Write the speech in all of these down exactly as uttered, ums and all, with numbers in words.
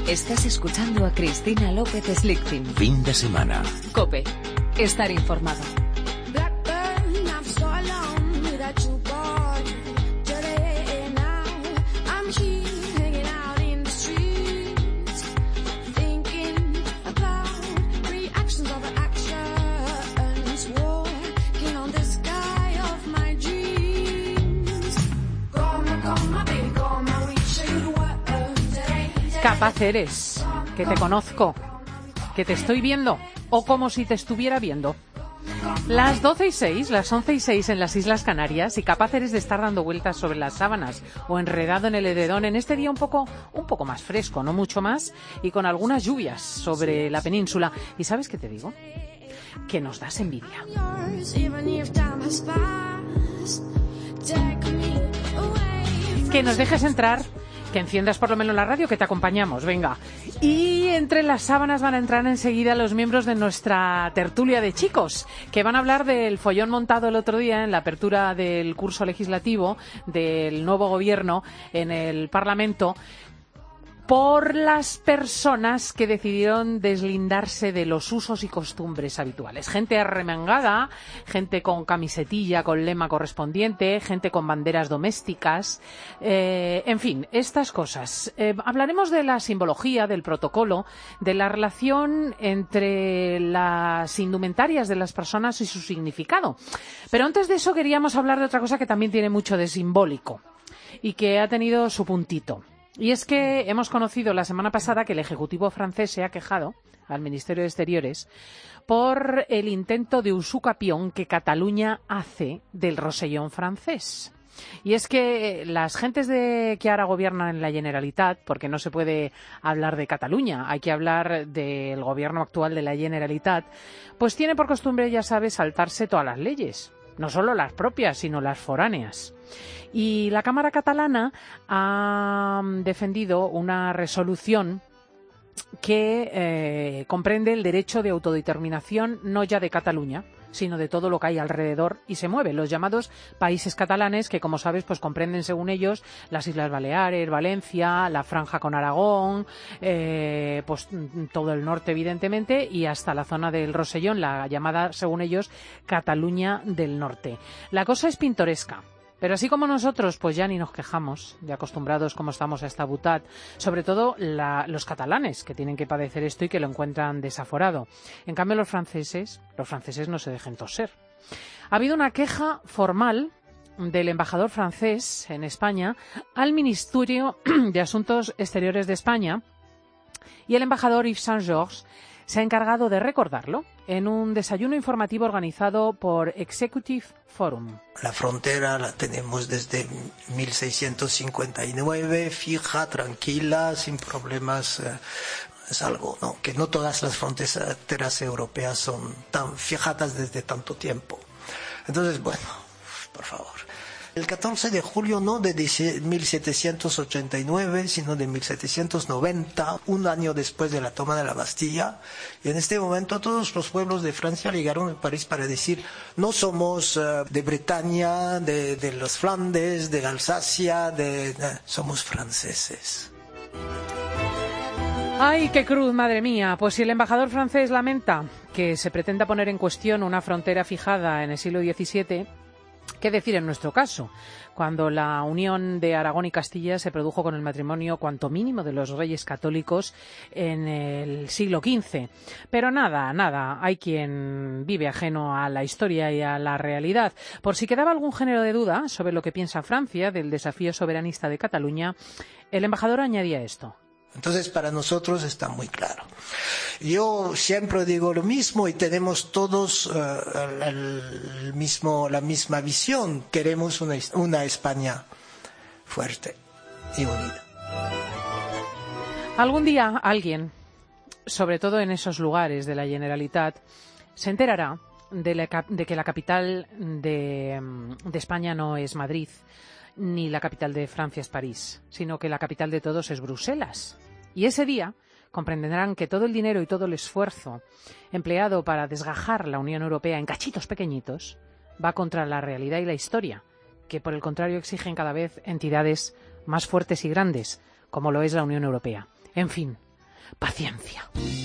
Estás escuchando a Cristina López Slichting. Fin de semana. COPE. Estar informado. Capaz eres, que te conozco, que te estoy viendo, o como si te estuviera viendo. Las doce y seis, las once y seis en las Islas Canarias, y capaz eres de estar dando vueltas sobre las sábanas o enredado en el edredón en este día un poco, un poco más fresco, no mucho más, y con algunas lluvias sobre la península. ¿Y sabes qué te digo? Que nos das envidia. Que nos dejes entrar, que enciendas por lo menos la radio, que te acompañamos, venga. Y entre las sábanas van a entrar enseguida los miembros de nuestra tertulia de chicos, que van a hablar del follón montado el otro día en la apertura del curso legislativo del nuevo gobierno en el Parlamento, por las personas que decidieron deslindarse de los usos y costumbres habituales. Gente arremangada, gente con camisetilla, con lema correspondiente, gente con banderas domésticas, eh, en fin, estas cosas. Eh, hablaremos de la simbología, del protocolo, de la relación entre las indumentarias de las personas y su significado. Pero antes de eso queríamos hablar de otra cosa que también tiene mucho de simbólico y que ha tenido su puntito. Y es que hemos conocido la semana pasada que el Ejecutivo francés se ha quejado al Ministerio de Exteriores por el intento de usucapión que Cataluña hace del Rosellón francés. Y es que las gentes de que ahora gobiernan en la Generalitat, porque no se puede hablar de Cataluña, hay que hablar del gobierno actual de la Generalitat, pues tiene por costumbre, ya sabes, saltarse todas las leyes. No solo las propias, sino las foráneas. Y la Cámara catalana ha defendido una resolución que eh, comprende el derecho de autodeterminación no ya de Cataluña, sino de todo lo que hay alrededor y se mueve, los llamados países catalanes, que como sabes pues comprenden según ellos las Islas Baleares, Valencia, la Franja con Aragón, eh, pues todo el norte evidentemente y hasta la zona del Rosellón, la llamada según ellos Cataluña del Norte. La cosa es pintoresca. Pero así como nosotros, pues ya ni nos quejamos, de acostumbrados como estamos a esta butad, sobre todo la, los catalanes, que tienen que padecer esto y que lo encuentran desaforado. En cambio, los franceses, los franceses no se dejen toser. Ha habido una queja formal del embajador francés en España al Ministerio de Asuntos Exteriores de España, y el embajador Yves Saint-Georges se ha encargado de recordarlo en un desayuno informativo organizado por Executive Forum. La frontera la tenemos desde mil seiscientos cincuenta y nueve, fija, tranquila, sin problemas. Eh, es algo, ¿no? Que no todas las fronteras europeas son tan fijadas desde tanto tiempo. Entonces, bueno, por favor. El catorce de julio no de mil setecientos ochenta y nueve, sino de mil setecientos noventa, un año después de la toma de la Bastilla. Y en este momento todos los pueblos de Francia llegaron a París para decir, no somos uh, de Bretaña, de, de los Flandes, de Alsacia, de, de, somos franceses. ¡Ay, qué cruz, madre mía! Pues si el embajador francés lamenta que se pretenda poner en cuestión una frontera fijada en el siglo diecisiete, ¿qué decir en nuestro caso? Cuando la unión de Aragón y Castilla se produjo con el matrimonio cuanto mínimo de los reyes católicos en el siglo quince. Pero nada, nada, hay quien vive ajeno a la historia y a la realidad. Por si quedaba algún género de duda sobre lo que piensa Francia del desafío soberanista de Cataluña, el embajador añadía esto. Entonces, para nosotros está muy claro. Yo siempre digo lo mismo y tenemos todos uh, el, el mismo, la misma visión. Queremos una, una España fuerte y unida. Algún día alguien, sobre todo en esos lugares de la Generalitat, se enterará de, la, de que la capital de, de España no es Madrid, ni la capital de Francia es París, sino que la capital de todos es Bruselas. Y ese día comprenderán que todo el dinero y todo el esfuerzo empleado para desgajar la Unión Europea en cachitos pequeñitos va contra la realidad y la historia, que por el contrario exigen cada vez entidades más fuertes y grandes, como lo es la Unión Europea. En fin, paciencia.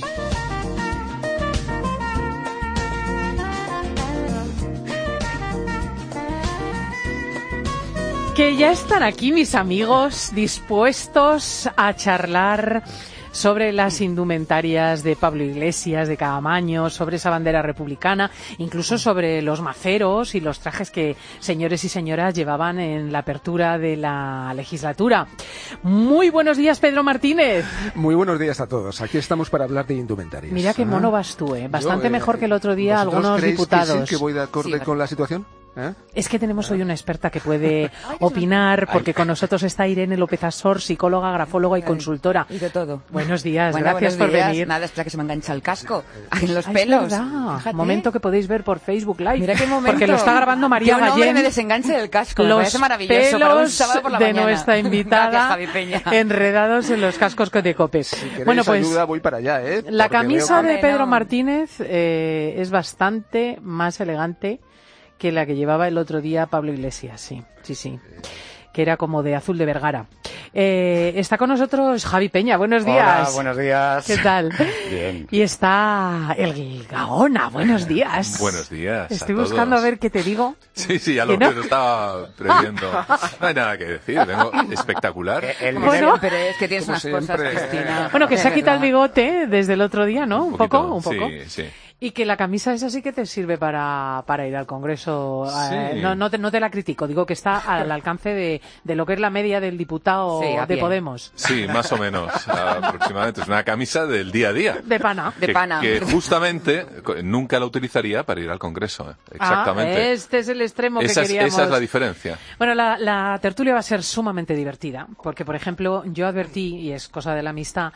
Que ya están aquí mis amigos dispuestos a charlar sobre las indumentarias de Pablo Iglesias, de Caamaño, sobre esa bandera republicana, incluso sobre los maceros y los trajes que señores y señoras llevaban en la apertura de la legislatura. Muy buenos días, Pedro Martínez. Muy buenos días a todos. Aquí estamos para hablar de indumentarias. Mira qué mono vas tú, ¿eh? Bastante Yo, eh, mejor que el otro día algunos ¿creéis diputados. Que sí, que voy de acorde Sí, con la situación? ¿Eh? Es que tenemos hoy una experta que puede opinar, porque con nosotros está Irene López Asor, psicóloga, grafóloga y consultora. Y de todo. Buenos días, Bueno, gracias buenos por días. venir. Nada, espera que se me engancha el casco en los Ah, pelos. Es verdad. Fíjate. Momento que podéis ver por Facebook Live. Mira qué momento. Porque lo está grabando María Que un hombre Gallén. me desenganche del casco. Me Los parece maravilloso para un pelos sábado por la de mañana. nuestra invitada Gracias, Javi Peña. enredados en los cascos de COPE. Si queréis Bueno, pues ayuda, voy para allá, ¿eh? la Porque camisa veo- de Pedro no. Martínez eh, es bastante más elegante que la que llevaba el otro día Pablo Iglesias, sí, sí, sí, que era como de azul de Vergara. Eh, está con nosotros Javi Peña, buenos días. Hola, buenos días. ¿Qué tal? Bien. Y está el Gaona, buenos días. Buenos días. Estoy a todos. buscando a ver qué te digo. Sí, sí, ya ¿Que lo, no? lo estaba previendo. No hay nada que decir, vengo espectacular. El Como Bueno. siempre, es que tienes Como unas cosas, siempre. Cristina. Bueno, que De se ha quitado el verdad. bigote desde el otro día, ¿no? Un, poco, un poco. Sí, sí. Y que la camisa esa sí que te sirve para, para ir al Congreso. Eh, Sí. no, no, te, no te la critico, digo que está al alcance de, de lo que es la media del diputado Sí, a de pie. Podemos. Sí, más o menos, aproximadamente. Es una camisa del día a día. De pana. De que, pana. que justamente co- nunca la utilizaría para ir al Congreso. ¿eh? Exactamente. Ah, este es el extremo que esa, es, queríamos. esa es la diferencia. Bueno, la, la tertulia va a ser sumamente divertida, porque, por ejemplo, yo advertí, y es cosa de la amistad,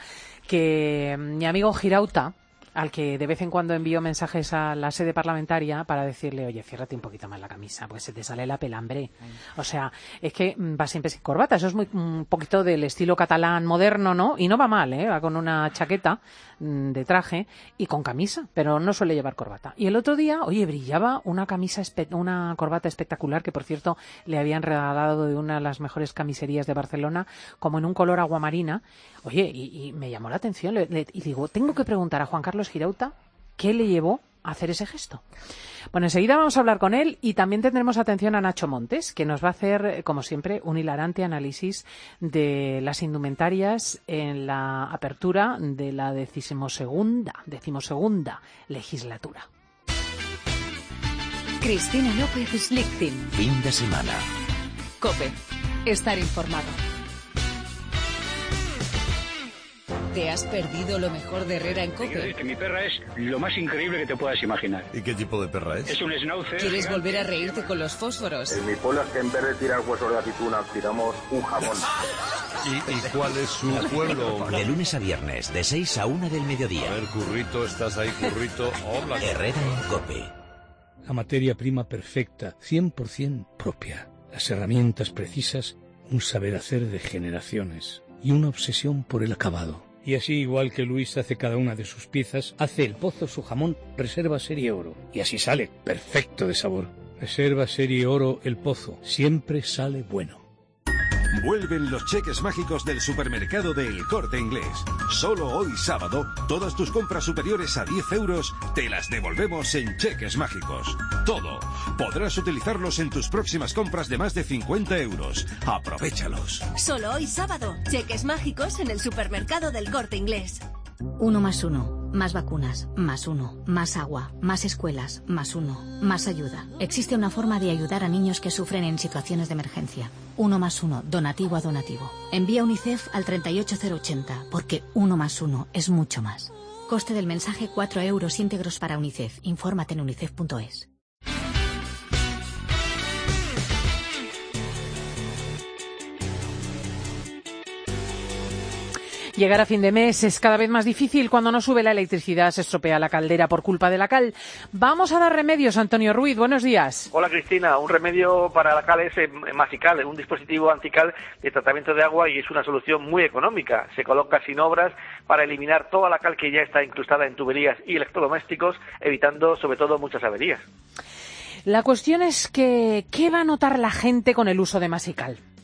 que mm, mi amigo Girauta, al que de vez en cuando envío mensajes a la sede parlamentaria para decirle, oye, ciérrate un poquito más la camisa, pues se te sale la pelambre. O sea, es que mm, va siempre sin corbata, eso es muy un poquito del estilo catalán moderno, ¿no? Y no va mal, ¿eh? Va con una chaqueta mm, de traje y con camisa, pero no suele llevar corbata. Y el otro día, oye, brillaba una camisa, espe- una corbata espectacular que, por cierto, le habían regalado de una de las mejores camiserías de Barcelona, como en un color aguamarina. Oye, y, y me llamó la atención le- le- y digo, tengo que preguntar a Juan Carlos Girauta qué le llevó a hacer ese gesto. Bueno, enseguida vamos a hablar con él y también tendremos atención a Nacho Montes, que nos va a hacer, eh, como siempre, un hilarante análisis de las indumentarias en la apertura de la decimosegunda, decimosegunda legislatura. Cristina López Slichting. Fin de semana. COPE. Estar informado. ¿Te has perdido lo mejor de Herrera en COPE? Mi perra es lo más increíble que te puedas imaginar. ¿Y qué tipo de perra es? Es un schnauzer. ¿Quieres volver a reírte con los fósforos? Mi pueblo es que en vez de tirar huesos de aceituna, tiramos un jamón. ¿Y, y cuál es su pueblo? De lunes a viernes, de seis a una del mediodía. A ver, Currito, ¿estás ahí, Currito? Hola. Herrera en COPE. La materia prima perfecta, cien por ciento propia. Las herramientas precisas, un saber hacer de generaciones y una obsesión por el acabado. Y así, igual que Luis hace cada una de sus piezas, hace el Pozo su jamón Reserva Serie Oro. Y así sale perfecto de sabor. Reserva Serie Oro El Pozo. Siempre sale bueno. Vuelven los cheques mágicos del supermercado de El Corte Inglés. Solo hoy sábado, todas tus compras superiores a diez euros te las devolvemos en cheques mágicos. Todo. Podrás utilizarlos en tus próximas compras de más de cincuenta euros. Aprovéchalos. Solo hoy sábado, cheques mágicos en el supermercado del Corte Inglés. Uno más uno, más vacunas, más uno, más agua, más escuelas, más uno, más ayuda. Existe una forma de ayudar a niños que sufren en situaciones de emergencia. Uno más uno, donativo a donativo. Envía UNICEF al treinta y ocho cero ochenta, porque uno más uno es mucho más. Coste del mensaje cuatro euros íntegros para UNICEF. Infórmate en unicef punto es. Llegar a fin de mes es cada vez más difícil. Cuando no sube la electricidad se estropea la caldera por culpa de la cal. Vamos a dar remedios, Antonio Ruiz. Buenos días. Hola, Cristina. Un remedio para la cal es eh, Masical, un dispositivo antical de tratamiento de agua y es una solución muy económica. Se coloca sin obras para eliminar toda la cal que ya está incrustada en tuberías y electrodomésticos, evitando sobre todo muchas averías. La cuestión es que, ¿qué va a notar la gente con el uso de Masical?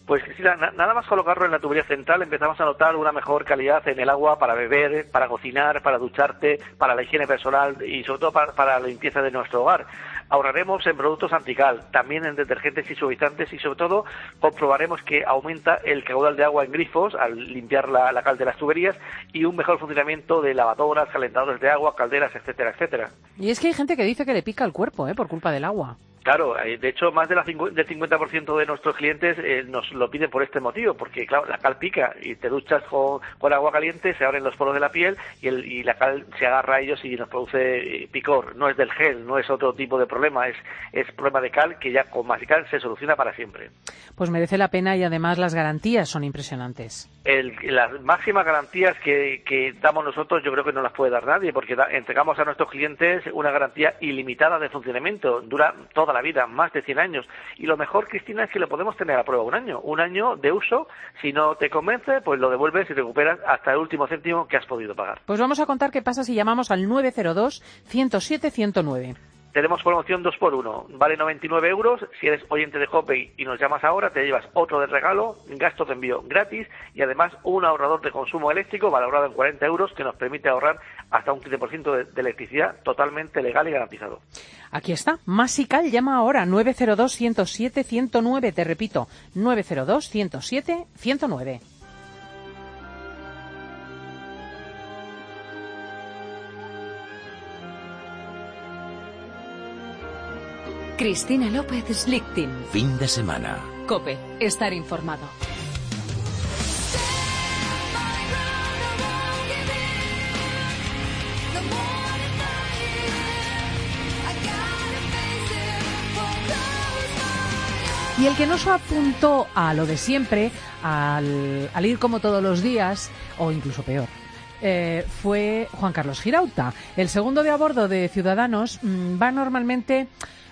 Pues Cristina, na- nada más colocarlo en la tubería central empezamos a notar una mejor calidad en el agua para beber, para cocinar, para ducharte, para la higiene personal y sobre todo para, para la limpieza de nuestro hogar. Ahorraremos en productos antical, también en detergentes y suavizantes y sobre todo comprobaremos que aumenta el caudal de agua en grifos al limpiar la, la cal de las tuberías y un mejor funcionamiento de lavadoras, calentadores de agua, calderas, etcétera, etcétera. Y es que hay gente que dice que le pica el cuerpo, ¿eh? Por culpa del agua. Claro, eh, de hecho, más de la cincu- del cincuenta por ciento de nuestros clientes eh, nos lo piden por este motivo, porque, claro, la cal pica y te duchas con, con agua caliente, se abren los poros de la piel y, el, y la cal se agarra a ellos y nos produce eh, picor. No es del gel, no es otro tipo de problema, es, es problema de cal que ya con Masical se soluciona para siempre. Pues merece la pena y además las garantías son impresionantes. El, las máximas garantías que, que damos nosotros yo creo que no las puede dar nadie, porque da, entregamos a nuestros clientes una garantía ilimitada de funcionamiento, dura toda la vida, más de cien años. Y lo mejor, Cristina, es que lo podemos tener a prueba un año, un año de uso. Si no te convence, pues lo devuelves y recuperas hasta el último céntimo que has podido pagar. Pues vamos a contar qué pasa si llamamos al nueve cero dos, ciento siete, ciento nueve. Tenemos promoción dos por uno, vale noventa y nueve euros. Si eres oyente de Hopey y nos llamas ahora, te llevas otro de regalo, gastos de envío gratis y además un ahorrador de consumo eléctrico valorado en cuarenta euros que nos permite ahorrar hasta un quince por ciento de, de electricidad totalmente legal y garantizado. Aquí está, Masical, llama ahora nueve cero dos, ciento siete, ciento nueve, te repito, nueve cero dos, ciento siete, ciento nueve. Cristina López Slichting. Fin de semana. COPE, estar informado. Y el que no se apuntó a lo de siempre, al, al ir como todos los días, o incluso peor, eh, fue Juan Carlos Girauta. El segundo de a bordo de Ciudadanos mmm, va normalmente...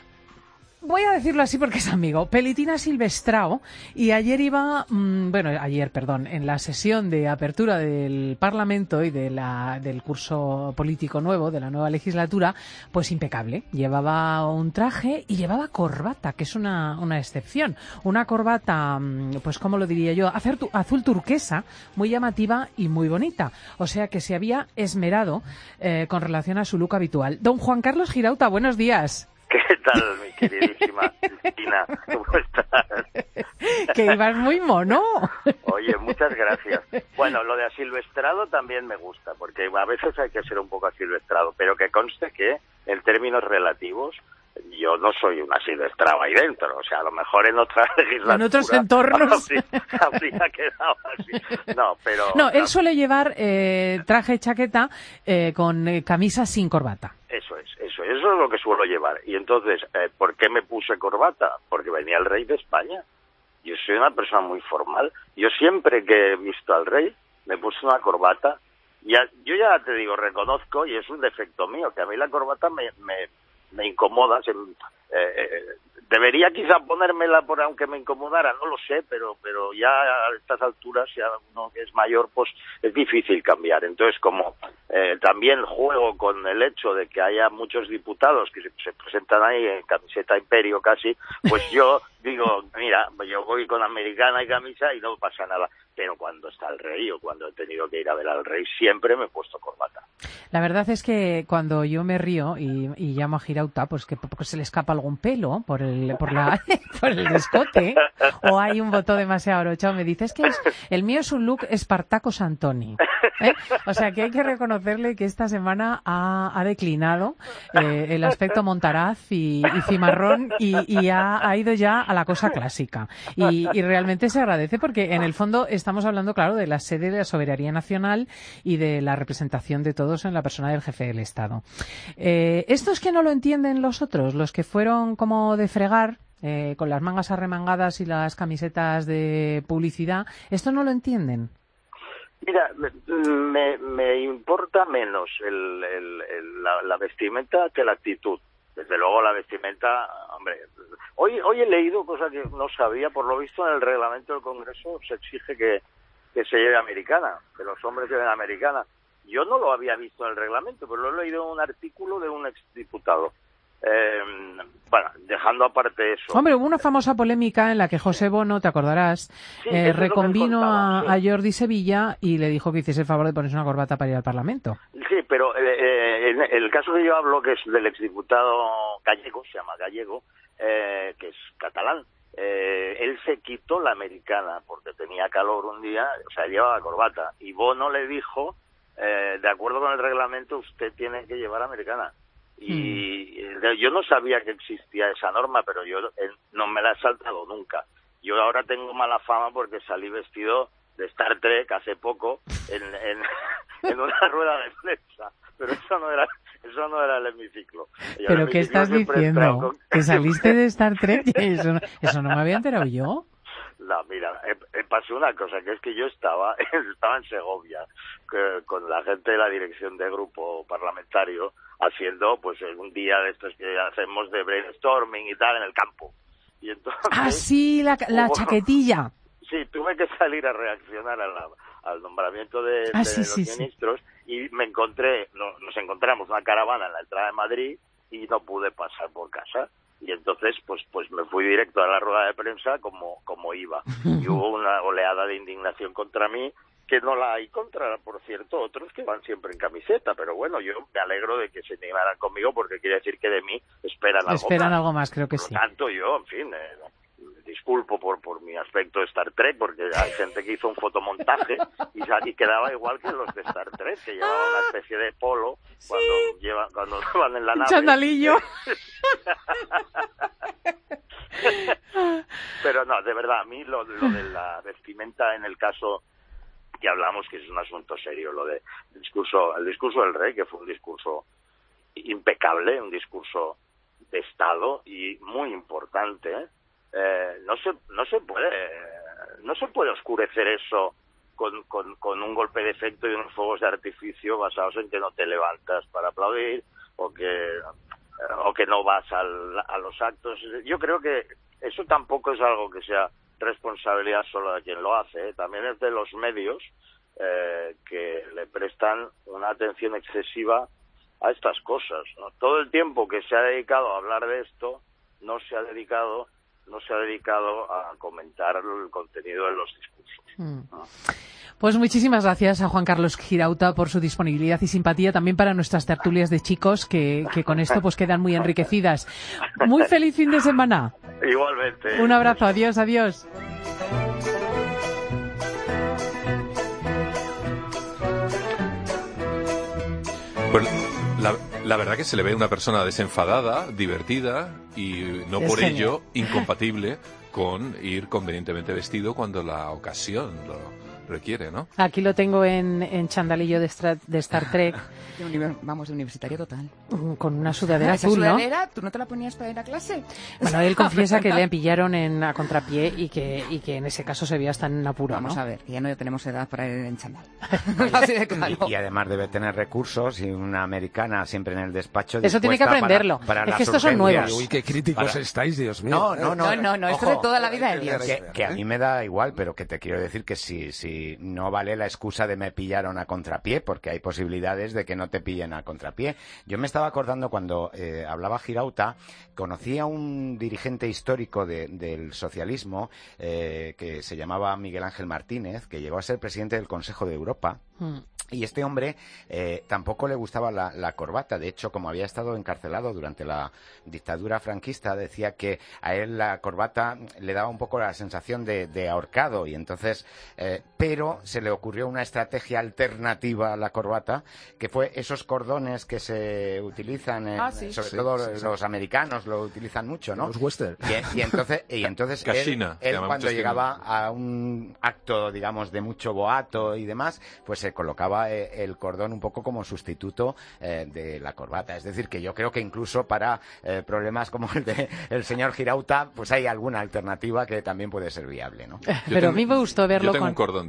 Voy a decirlo así porque es amigo, Pelitina Silvestrao, y ayer iba, mmm, bueno, ayer, perdón, en la sesión de apertura del Parlamento y de la, del curso político nuevo, de la nueva legislatura, pues impecable. Llevaba un traje y llevaba corbata, que es una, una excepción. Una corbata, pues, ¿cómo lo diría yo? Azul, azul turquesa, muy llamativa y muy bonita. O sea que se había esmerado eh, con relación a su look habitual. Don Juan Carlos Girauta, buenos días. ¿Qué tal, mi queridísima Cristina? ¿Cómo estás? Que ibas muy mono. Oye, muchas gracias. Bueno, lo de asilvestrado también me gusta, porque a veces hay que ser un poco asilvestrado, pero que conste que, en términos relativos, yo no soy un asilvestrado ahí dentro. O sea, a lo mejor en otras legislaturas... En otros entornos. Habría, habría quedado así. No, pero... No, él suele llevar eh, traje y chaqueta eh, con eh, camisa sin corbata. Eso es, eso, eso es lo que suelo llevar. Y entonces, eh, ¿por qué me puse corbata? Porque venía el rey de España. Yo soy una persona muy formal. Yo siempre que he visto al rey, me puse una corbata. Ya, yo ya te digo, reconozco, y es un defecto mío, que a mí la corbata me, me, me incomoda. Se, eh, debería quizá ponérmela por aunque me incomodara, no lo sé, pero pero ya a estas alturas, ya uno que es mayor, pues es difícil cambiar. Entonces, como eh, también juego con el hecho de que haya muchos diputados que se, se presentan ahí en camiseta imperio casi, pues yo digo, mira, yo voy con americana y camisa y no pasa nada. Pero cuando está el rey o cuando he tenido que ir a ver al rey, siempre me he puesto corbata. La verdad es que cuando yo me río y, y llamo a Girauta, pues que porque se le escapa algún pelo por el por la por el escote o hay un botón demasiado abrochado, me dices que es, el mío es un look Espartaco Santoni, ¿eh? O sea que hay que reconocerle que esta semana ha, ha declinado eh, el aspecto montaraz y, y cimarrón y, y ha, ha ido ya a la cosa clásica y, y realmente se agradece porque en el fondo estamos hablando, claro, de la sede de la soberanía nacional y de la representación de todos en la persona del jefe del Estado. Eh, estos que no lo entienden los otros, los que fueron como de fregar, eh, con las mangas arremangadas y las camisetas de publicidad, ¿esto no lo entienden? Mira, me, me importa menos el, el, el, la, la vestimenta que la actitud. Desde luego la vestimenta, hombre, hoy hoy he leído cosa que no sabía, por lo visto en el reglamento del Congreso se exige que, que se lleve americana, que los hombres lleven americana. Yo no lo había visto en el reglamento, pero lo he leído en un artículo de un exdiputado. Eh, bueno, dejando aparte eso. Hombre, hubo una famosa polémica en la que José Bono, te acordarás, Sí, eh, eso es lo que reconvino contaba, a, sí. a Jordi Sevilla y le dijo que hiciese el favor de ponerse una corbata para ir al Parlamento. Sí, pero eh, eh, en el caso que yo hablo, que es del exdiputado Gallego, se llama Gallego, eh, que es catalán, eh, él se quitó la americana porque tenía calor un día, o sea, llevaba corbata, y Bono le dijo, eh, de acuerdo con el reglamento, usted tiene que llevar americana. Y mm. yo no sabía que existía esa norma, pero yo eh, no me la he saltado nunca. Yo ahora tengo mala fama porque salí vestido de Star Trek hace poco en, en, en una rueda de prensa, pero eso no era eso no era el hemiciclo. Y ¿Pero qué estás diciendo? Con... ¿Que saliste de Star Trek? Eso no, eso no me había enterado yo. No, mira, eh, eh, pasó una cosa, que es que yo estaba, estaba en Segovia que, con la gente de la dirección de grupo parlamentario haciendo pues un día de estos que hacemos de brainstorming y tal en el campo. Y entonces, ah, sí, la, la hubo, chaquetilla. Sí, tuve que salir a reaccionar a la, al nombramiento de, ah, de sí, los sí, ministros sí. Y me encontré, no, nos encontramos una caravana en la entrada de Madrid y no pude pasar por casa. Y entonces, pues pues me fui directo a la rueda de prensa como, como iba. Y hubo una oleada de indignación contra mí, que no la hay contra, por cierto, otros que van siempre en camiseta. Pero bueno, yo me alegro de que se indignaran conmigo porque quiere decir que de mí esperan algo esperan más. algo más, creo que por sí. Por lo tanto, yo, en fin, eh, disculpo por, por mi aspecto de Star Trek, porque hay gente que hizo un fotomontaje y, y quedaba igual que los de Star Trek, que llevaban una especie de polo cuando, sí. llevan, cuando van en la nave. Chandalillo. Pero no, de verdad, a mí lo, lo de la vestimenta en el caso que hablamos, que es un asunto serio, lo de el discurso, el discurso del rey, que fue un discurso impecable, un discurso de Estado y muy importante, ¿eh? Eh, no se no se puede no se puede oscurecer eso con, con, con un golpe de efecto y unos fuegos de artificio basados en que no te levantas para aplaudir o que o que no vas al, a los actos. Yo creo que eso tampoco es algo que sea responsabilidad solo de quien lo hace, ¿eh? También es de los medios eh, que le prestan una atención excesiva a estas cosas, ¿no? Todo el tiempo que se ha dedicado a hablar de esto no se ha dedicado no se ha dedicado a comentar el contenido de los discursos. Mm. ¿no? Pues muchísimas gracias a Juan Carlos Girauta por su disponibilidad y simpatía también para nuestras tertulias de chicos que, que con esto pues quedan muy enriquecidas. Muy feliz fin de semana. Igualmente. Un abrazo, adiós, adiós. Pues la, la verdad que se le ve una persona desenfadada, divertida y no es por genial. Ello incompatible con ir convenientemente vestido cuando la ocasión lo requiere, ¿no? Aquí lo tengo en, en chandalillo de, Stra- de Star Trek. De univer- vamos, de universitario total. Con una sudadera ¿Esa azul, ¿no? sudadera? ¿Tú no te la ponías para ir a clase? Bueno, él confiesa que le pillaron en, a contrapié y que, y que en ese caso se veía hasta en apuro, Vamos ¿no? a ver, que ya no tenemos edad para ir en chandal. Así de claro. y, y además debe tener recursos y una americana siempre en el despacho. Eso tiene que aprenderlo. Para, para es que estos son nuevos. Uy, qué críticos para... estáis, Dios mío. No, no, no. No, no, no esto de toda la vida de Dios. Que, que a mí me da igual, pero que te quiero decir que si, si no vale la excusa de me pillaron a contrapié, porque hay posibilidades de que no te pillen a contrapié. Yo me estaba acordando cuando eh, hablaba Girauta, conocí a un dirigente histórico de, del socialismo eh, que se llamaba Miguel Ángel Martínez, que llegó a ser presidente del Consejo de Europa. Mm. Y este hombre eh, tampoco le gustaba la, la corbata. De hecho, como había estado encarcelado durante la dictadura franquista, decía que a él la corbata le daba un poco la sensación de, de ahorcado. Y entonces, eh, pero se le ocurrió una estrategia alternativa a la corbata, que fue esos cordones que se utilizan, en, ah, sí. sobre sí, todo sí, los, sí. los americanos lo utilizan mucho, ¿no? Los western. Y, y entonces, y entonces Cachina, él, él cuando llegaba a un acto, digamos, de mucho boato y demás, pues se colocaba el cordón un poco como sustituto eh, de la corbata. Es decir, que yo creo que incluso para eh, problemas como el de el señor Girauta, pues hay alguna alternativa que también puede ser viable, ¿no? Pero tengo, a mí me gustó verlo yo tengo con... un cordón de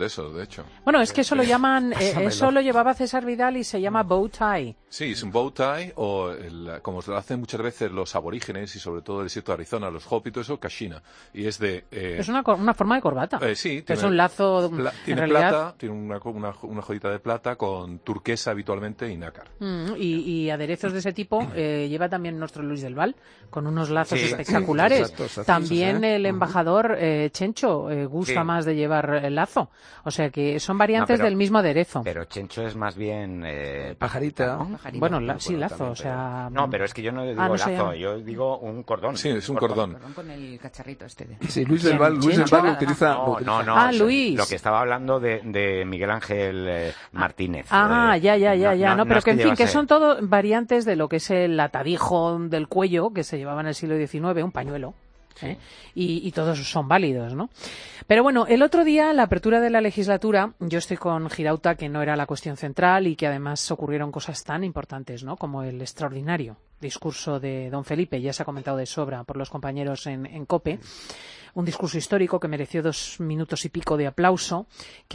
eso, de hecho. Bueno, es que eso lo llaman, eh, eso lo llevaba César Vidal y se llama bow tie. Sí, es un bow tie, o el, como lo hacen muchas veces los aborígenes y sobre todo el desierto de Arizona, los Hopi y todo eso, kashina. Y es de... Eh, es una, una forma de corbata. Eh, sí. Tiene, es un lazo, pla, tiene en realidad... plata, tiene una, una, una joyita de plata con turquesa habitualmente y nácar. Mm, y, y aderezos de ese tipo eh, lleva también nuestro Luis del Val, con unos lazos sí, espectaculares. Exacto, exacto, también ¿eh? el embajador eh, Chencho eh, gusta sí. más de llevar el lazo. O sea que son variantes no, pero, del mismo aderezo. Pero Chencho es más bien... Eh, pajarita. ¿no? Pajarita. Bueno, la, sí, lazo, también, o sea... No, pero es que yo no digo ah, no lazo, yo digo un cordón. Sí, es un cordón. cordón con el cacharrito este. De... Sí, Luis del Val, Luis del Val lo utiliza... No, no, no. Ah, Luis. Lo que estaba hablando de, de Miguel Ángel eh, Martínez. Ah, eh, ya, ya, ya, ya. No, no, no pero es que, que en fin, que ser... son todo variantes de lo que es el atadijo del cuello que se llevaba en el siglo diecinueve, un pañuelo. Sí. ¿Eh? Y, y todos son válidos, ¿no? Pero bueno, el otro día, la apertura de la legislatura, yo estoy con Girauta, que no era la cuestión central y que además ocurrieron cosas tan importantes, ¿no? Como el extraordinario discurso de don Felipe, ya se ha comentado de sobra por los compañeros en, en COPE. Un discurso histórico que mereció dos minutos y pico de aplauso,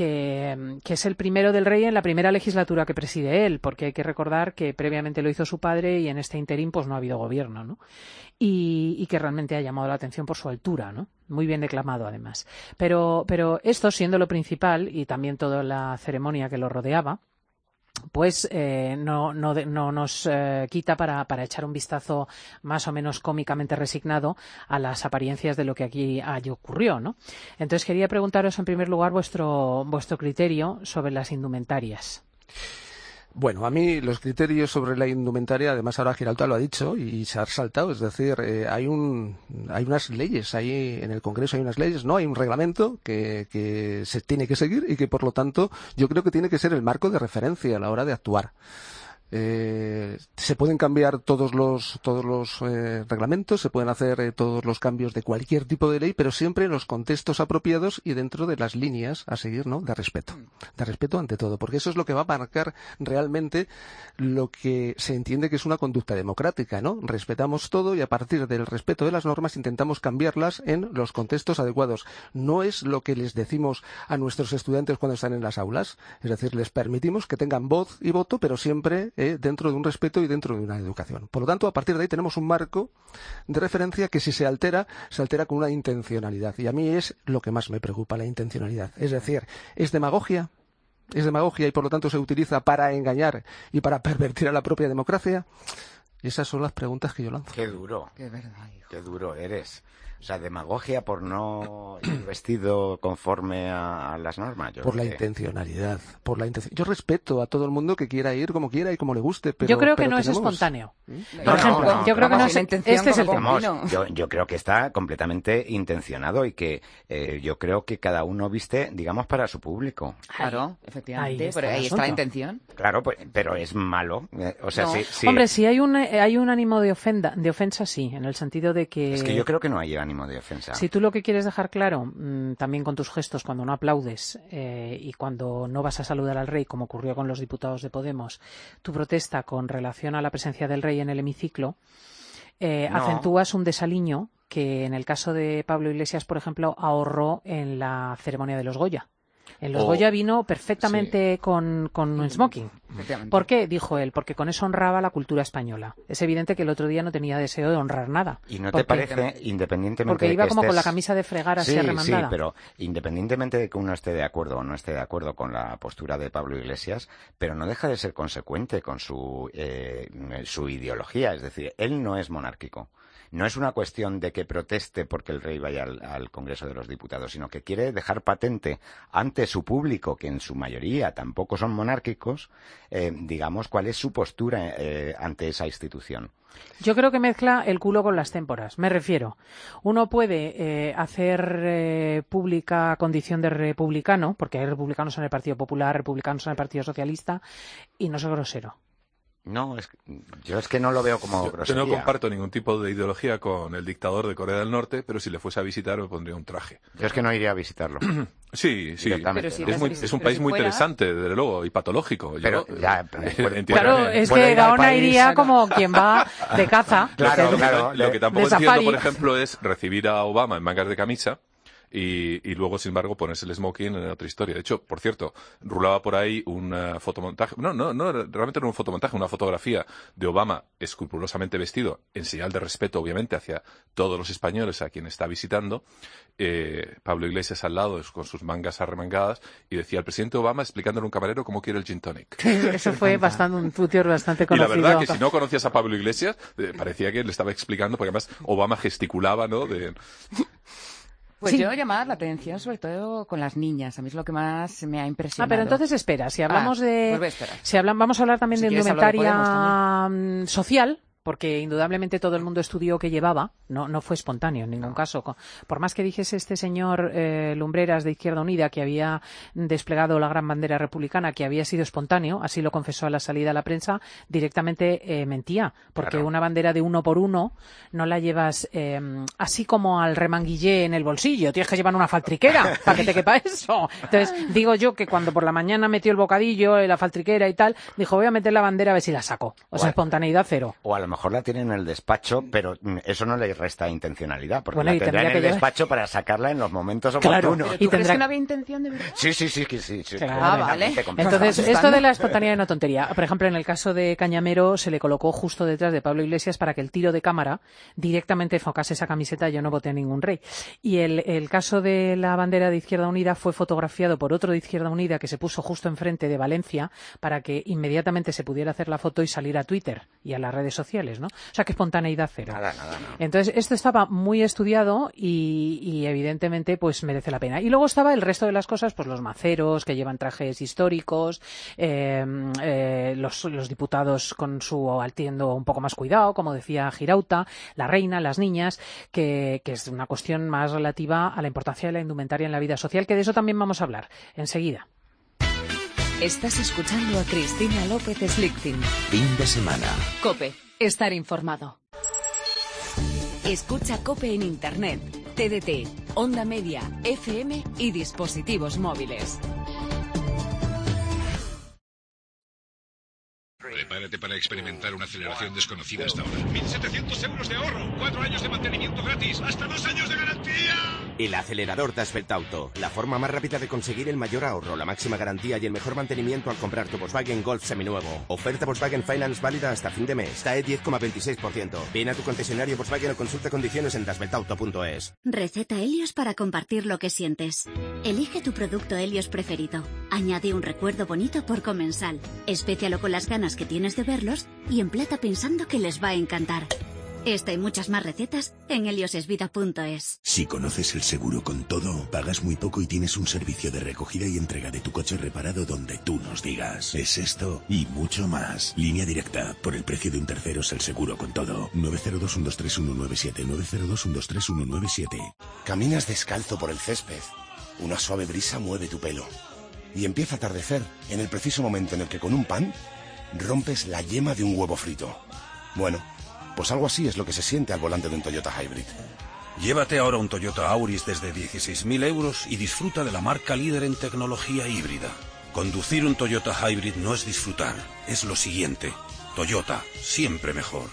que, que es el primero del rey en la primera legislatura que preside él, porque hay que recordar que previamente lo hizo su padre y en este interín pues no ha habido gobierno, ¿no? Y, y que realmente ha llamado la atención por su altura, ¿no? Muy bien declamado, además. Pero, pero esto, siendo lo principal, y también toda la ceremonia que lo rodeaba, pues eh, no, no, no nos eh, quita para, para echar un vistazo más o menos cómicamente resignado a las apariencias de lo que aquí, aquí ocurrió, ¿no? Entonces quería preguntaros en primer lugar vuestro, vuestro criterio sobre las indumentarias. Bueno, a mí los criterios sobre la indumentaria, además ahora Girauta lo ha dicho y se ha resaltado, es decir, eh, hay un, hay unas leyes, ahí en el Congreso hay unas leyes, no, hay un reglamento que, que se tiene que seguir y que por lo tanto yo creo que tiene que ser el marco de referencia a la hora de actuar. Eh, se pueden cambiar todos los todos los eh, reglamentos, se pueden hacer eh, todos los cambios de cualquier tipo de ley, pero siempre en los contextos apropiados y dentro de las líneas a seguir, ¿no? De respeto, de respeto ante todo, porque eso es lo que va a marcar realmente lo que se entiende que es una conducta democrática, ¿no? Respetamos todo y a partir del respeto de las normas intentamos cambiarlas en los contextos adecuados. No es lo que les decimos a nuestros estudiantes cuando están en las aulas, es decir, les permitimos que tengan voz y voto, pero siempre Eh, dentro de un respeto y dentro de una educación. Por lo tanto, a partir de ahí tenemos un marco de referencia que si se altera, se altera con una intencionalidad. Y a mí es lo que más me preocupa, la intencionalidad. Es decir, ¿es demagogia? ¿Es demagogia y por lo tanto se utiliza para engañar y para pervertir a la propia democracia? Y esas son las preguntas que yo lanzo. Qué duro. Qué verdad, hijo. Qué duro eres. O sea, demagogia por no ir vestido conforme a, a las normas. Yo por la que... intencionalidad, por la intención. Yo respeto a todo el mundo que quiera ir como quiera y como le guste, pero yo creo que pero no tenemos... es espontáneo. ¿Mm? Por no, ejemplo, no, no, yo creo que no es. Este es el Vamos, yo, yo creo que está completamente intencionado y que eh, yo creo que cada uno viste, digamos, para su público. Claro, efectivamente. Ahí está, pero ahí está la intención. Claro, pues, pero es malo. Eh, o sea, no. sí, sí. Hombre, si hay un hay un ánimo de ofenda, de ofensa, sí, en el sentido de que. Es que yo creo que no hay ánimo de ofensa. Si tú lo que quieres dejar claro, mmm, también con tus gestos, cuando no aplaudes eh, y cuando no vas a saludar al rey, como ocurrió con los diputados de Podemos, tu protesta con relación a la presencia del rey en el hemiciclo, eh, no. acentúas un desaliño que en el caso de Pablo Iglesias, por ejemplo, ahorró en la ceremonia de los Goya. En los oh, Goya vino perfectamente sí. con, con un smoking. ¿Por qué? Dijo él, porque con eso honraba la cultura española. Es evidente que el otro día no tenía deseo de honrar nada. ¿Y no porque, te parece, independientemente porque de iba que como estés... con la camisa de fregar así sí, arremandada? Sí, pero independientemente de que uno esté de acuerdo o no esté de acuerdo con la postura de Pablo Iglesias, pero no deja de ser consecuente con su, eh, su ideología. Es decir, él no es monárquico. No es una cuestión de que proteste porque el rey vaya al, al Congreso de los Diputados, sino que quiere dejar patente ante su público, que en su mayoría tampoco son monárquicos, eh, digamos, cuál es su postura eh, ante esa institución. Yo creo que mezcla el culo con las témporas. Me refiero, uno puede eh, hacer eh, pública condición de republicano, porque hay republicanos en el Partido Popular, republicanos en el Partido Socialista, y no ser grosero. No, es, yo es que no lo veo como yo, grosería. Yo no comparto ningún tipo de ideología con el dictador de Corea del Norte, pero si le fuese a visitar me pondría un traje. Yo es que no iría a visitarlo. Sí, sí. Pero si es, muy, es un país si muy fuera... interesante, desde luego, y patológico. Pero, yo, ya, eh, claro, es que Gaona iría como quien va de caza. Claro, claro. Lo que tampoco entiendo, por ejemplo, es recibir a Obama en mangas de camisa y, y luego, sin embargo, ponerse el smoking en otra historia. De hecho, por cierto, rulaba por ahí un uh, fotomontaje, no, no, no, realmente no un fotomontaje, una fotografía de Obama escrupulosamente vestido, en señal de respeto, obviamente, hacia todos los españoles a quien está visitando, eh, Pablo Iglesias al lado, con sus mangas arremangadas, y decía el presidente Obama explicándole a un camarero cómo quiere el gin tonic. Eso fue bastante un Twitter bastante conocido. Y la verdad que si no conocías a Pablo Iglesias, eh, parecía que le estaba explicando, porque además Obama gesticulaba, ¿no? De... Pues Sí. yo llamaba la atención sobre todo con las niñas. A mí es lo que más me ha impresionado. Ah, pero entonces espera, si hablamos Ah, de... pues voy a esperar. Si hablan, vamos a hablar también Si de quieres hablar de indumentaria Podemos mm, social, porque indudablemente todo el mundo estudió que llevaba, no, no fue espontáneo en ningún caso. Co- Por más que dijese este señor eh, Lumbreras de Izquierda Unida que había desplegado la gran bandera republicana, que había sido espontáneo, así lo confesó a la salida a la prensa, directamente eh, mentía, porque Claro. una bandera de uno por uno no la llevas eh, así como al remanguillé en el bolsillo, tienes que llevar una faltriquera para que te quepa eso. Entonces, digo yo que cuando por la mañana metió el bocadillo, eh, la faltriquera y tal, dijo, voy a meter la bandera a ver si la saco. O sea, Bueno. espontaneidad cero. O a lo mejor la tienen en el despacho, pero mm, eso no le resta intencionalidad, porque Bueno, la y tendrá tendría en el que llevar- despacho para sacarla en los momentos Claro, oportunos. ¿Pero y tú crees tendrá- que no había intención de verdad? Sí, sí, sí, que sí. sí Claro. Ah, vale. Entonces, esto de la espontaneidad es una tontería. Por ejemplo, en el caso de Cañamero se le colocó justo detrás de Pablo Iglesias para que el tiro de cámara directamente enfocase esa camiseta Yo no voté a ningún rey. Y el, el caso de la bandera de Izquierda Unida fue fotografiado por otro de Izquierda Unida que se puso justo enfrente de Valencia para que inmediatamente se pudiera hacer la foto y salir a Twitter y a las redes sociales, ¿no? O sea, que espontaneidad cero. Nada, nada, no. Entonces, esto estaba muy estudiado y, y evidentemente pues merece la pena. Y luego estaba el resto de las cosas, pues los maceros que llevan trajes históricos, eh, eh, los, los diputados con su atiendo un poco más cuidado, como decía Girauta, la reina, las niñas, que, que es una cuestión más relativa a la importancia de la indumentaria en la vida social, que de eso también vamos a hablar enseguida. Estás escuchando a Cristina López Slichting. Fin de semana. COPE. Estar informado. Escucha COPE en Internet, T D T, Onda Media, F M y dispositivos móviles. Prepárate para experimentar una aceleración desconocida hasta ahora. mil setecientos euros de ahorro, cuatro años de mantenimiento gratis, hasta dos años de garantía. El acelerador Dasvelt Auto, la forma más rápida de conseguir el mayor ahorro, la máxima garantía y el mejor mantenimiento al comprar tu Volkswagen Golf seminuevo. Oferta Volkswagen Finance válida hasta fin de mes. T A E diez coma veintiséis por ciento. Ven a tu concesionario Volkswagen o consulta condiciones en dasvelt auto punto es. Receta Helios para compartir lo que sientes. Elige tu producto Helios preferido. Añade un recuerdo bonito por comensal. Espécialo con las ganas que tienes de verlos y emplata pensando que les va a encantar. Esta y muchas más recetas en heliosesvida punto es. Si conoces el seguro con todo, pagas muy poco y tienes un servicio de recogida y entrega de tu coche reparado donde tú nos digas. Es esto y mucho más. Línea directa. Por el precio de un tercero es el seguro con todo. nueve cero dos, uno dos tres, uno nueve siete. nueve cero dos, uno dos tres, uno nueve siete. Caminas descalzo por el césped. Una suave brisa mueve tu pelo. Y empieza a atardecer en el preciso momento en el que con un pan rompes la yema de un huevo frito. Bueno, pues algo así es lo que se siente al volante de un Toyota Hybrid. Llévate ahora un Toyota Auris desde dieciséis mil euros y disfruta de la marca líder en tecnología híbrida. Conducir un Toyota Hybrid no es disfrutar, es lo siguiente. Toyota, siempre mejor.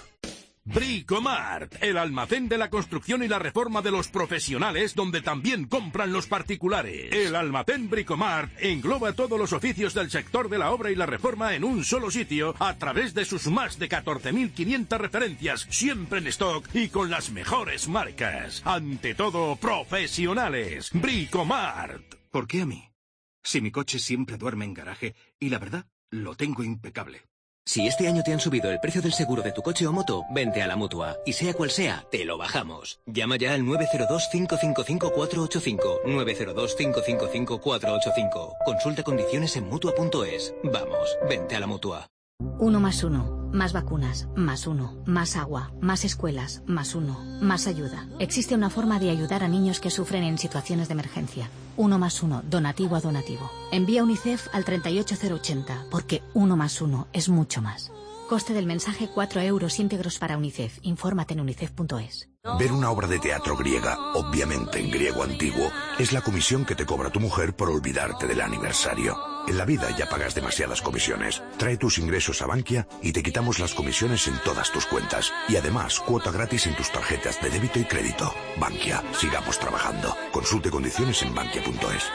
Bricomart, el almacén de la construcción y la reforma de los profesionales, donde también compran los particulares. El almacén Bricomart engloba todos los oficios del sector de la obra y la reforma en un solo sitio, a través de sus más de catorce mil quinientas referencias, siempre en stock y con las mejores marcas. Ante todo, profesionales. Bricomart. ¿Por qué a mí? Si mi coche siempre duerme en garaje y la verdad, lo tengo impecable. Si este año te han subido el precio del seguro de tu coche o moto, vente a la Mutua. Y sea cual sea, te lo bajamos. Llama ya al nueve cero dos, cinco cinco cinco, cuatro ocho cinco. nueve cero dos, cinco cinco cinco, cuatro ocho cinco. Consulta condiciones en Mutua punto es. Vamos, vente a la Mutua. Uno más uno, más vacunas, más uno, más agua, más escuelas, más uno, más ayuda. Existe una forma de ayudar a niños que sufren en situaciones de emergencia. Uno más uno, donativo a donativo. Envía UNICEF al treinta y ocho cero ochenta, porque uno más uno es mucho más. Coste del mensaje cuatro euros íntegros para UNICEF. Infórmate en unicef punto es. Ver una obra de teatro griega, obviamente en griego antiguo, es la comisión que te cobra tu mujer por olvidarte del aniversario. En la vida ya pagas demasiadas comisiones. Trae tus ingresos a Bankia y te quitamos las comisiones en todas tus cuentas. Y además, cuota gratis en tus tarjetas de débito y crédito. Bankia, sigamos trabajando. Consulte condiciones en bankia punto es.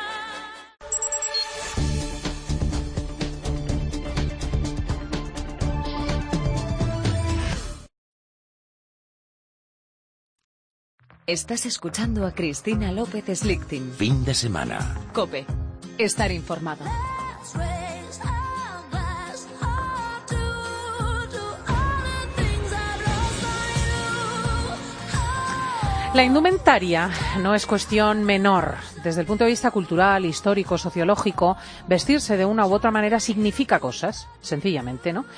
Estás escuchando a Cristina López Slichting. Fin de semana. COPE. Estar informado. La indumentaria no es cuestión menor. Desde el punto de vista cultural, histórico, sociológico, vestirse de una u otra manera significa cosas, sencillamente, ¿no?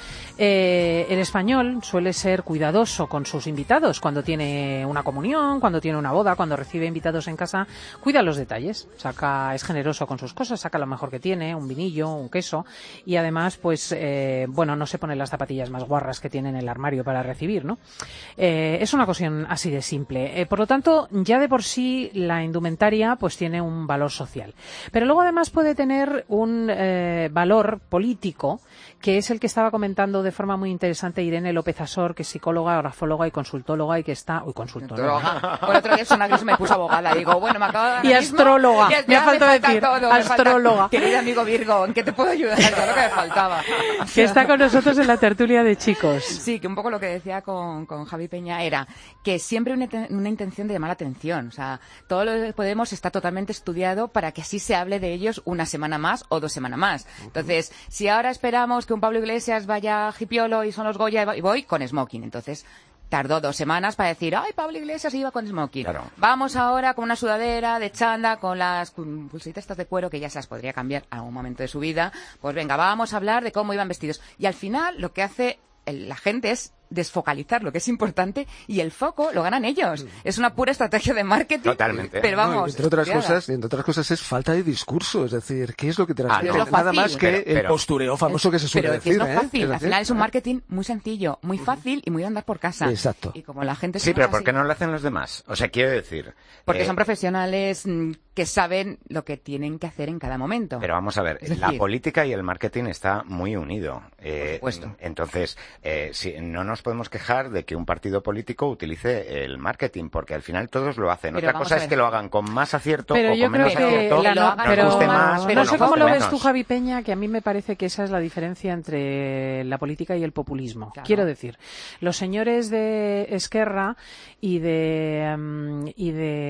Eh, el español suele ser cuidadoso con sus invitados cuando tiene una comunión, cuando tiene una boda, cuando recibe invitados en casa, cuida los detalles, saca, es generoso con sus cosas, saca lo mejor que tiene, un vinillo, un queso, y además, pues, eh, bueno, no se pone las zapatillas más guarras que tiene en el armario para recibir, ¿no? Eh, es una cuestión así de simple. Eh, por lo tanto, ya de por sí la indumentaria, pues, tiene un valor social. Pero luego además puede tener un eh, valor político, que es el que estaba comentando de forma muy interesante Irene López Asor, que es psicóloga, grafóloga y consultóloga y que está... Uy, consultóloga. Por otro día sonaba que se me puso abogada. Digo, bueno, me acabo de... Y astróloga. Ya, me ha faltado me falta decir. todo, Astróloga. Falta, querido amigo Virgo, ¿en qué te puedo ayudar? Es lo que me faltaba. Que está con nosotros en la tertulia de chicos. Sí, que un poco lo que decía con, con Javi Peña era que siempre una, una intención de llamar la atención. O sea, todo lo que Podemos está totalmente estudiado para que así se hable de ellos una semana más o dos semanas más. Entonces, si ahora esperamos que un Pablo Iglesias vaya a Hipiolo y son los Goya y voy con smoking, entonces tardó dos semanas para decir, ay, Pablo Iglesias iba con smoking. Claro. Vamos ahora con una sudadera de chanda, con las pulseritas estas de cuero, que ya se las podría cambiar a algún momento de su vida. Pues venga, vamos a hablar de cómo iban vestidos. Y al final lo que hace el, la gente es desfocalizar lo que es importante y el foco lo ganan ellos. Es una pura estrategia de marketing. Totalmente. Pero vamos, no, entre otras cosas, entre otras cosas es falta de discurso, es decir, ¿qué es lo que transmite? Ah, no. Nada más que pero, pero, el postureo famoso que se suele pero decir, es ¿eh? fácil. Es Al decir, final es un marketing muy sencillo, muy fácil y muy de andar por casa. Exacto. Y como la gente Sí, pero ¿por qué no lo hacen los demás? O sea, quiero decir... Porque eh, son profesionales que saben lo que tienen que hacer en cada momento. Pero vamos a ver, Es la decir, política y el marketing está muy unido. Eh, Por supuesto. Entonces, eh, si, no nos podemos quejar de que un partido político utilice el marketing, porque al final todos lo hacen. Pero Otra vamos cosa a es ver. que lo hagan con más acierto Pero o yo con creo menos que acierto, la no, nos pero guste más no o sé nos cómo guste lo ves menos. tú, Javi Peña, que a mí me parece que esa es la diferencia entre la política y el populismo. Claro. Quiero decir, los señores de Esquerra y de um, y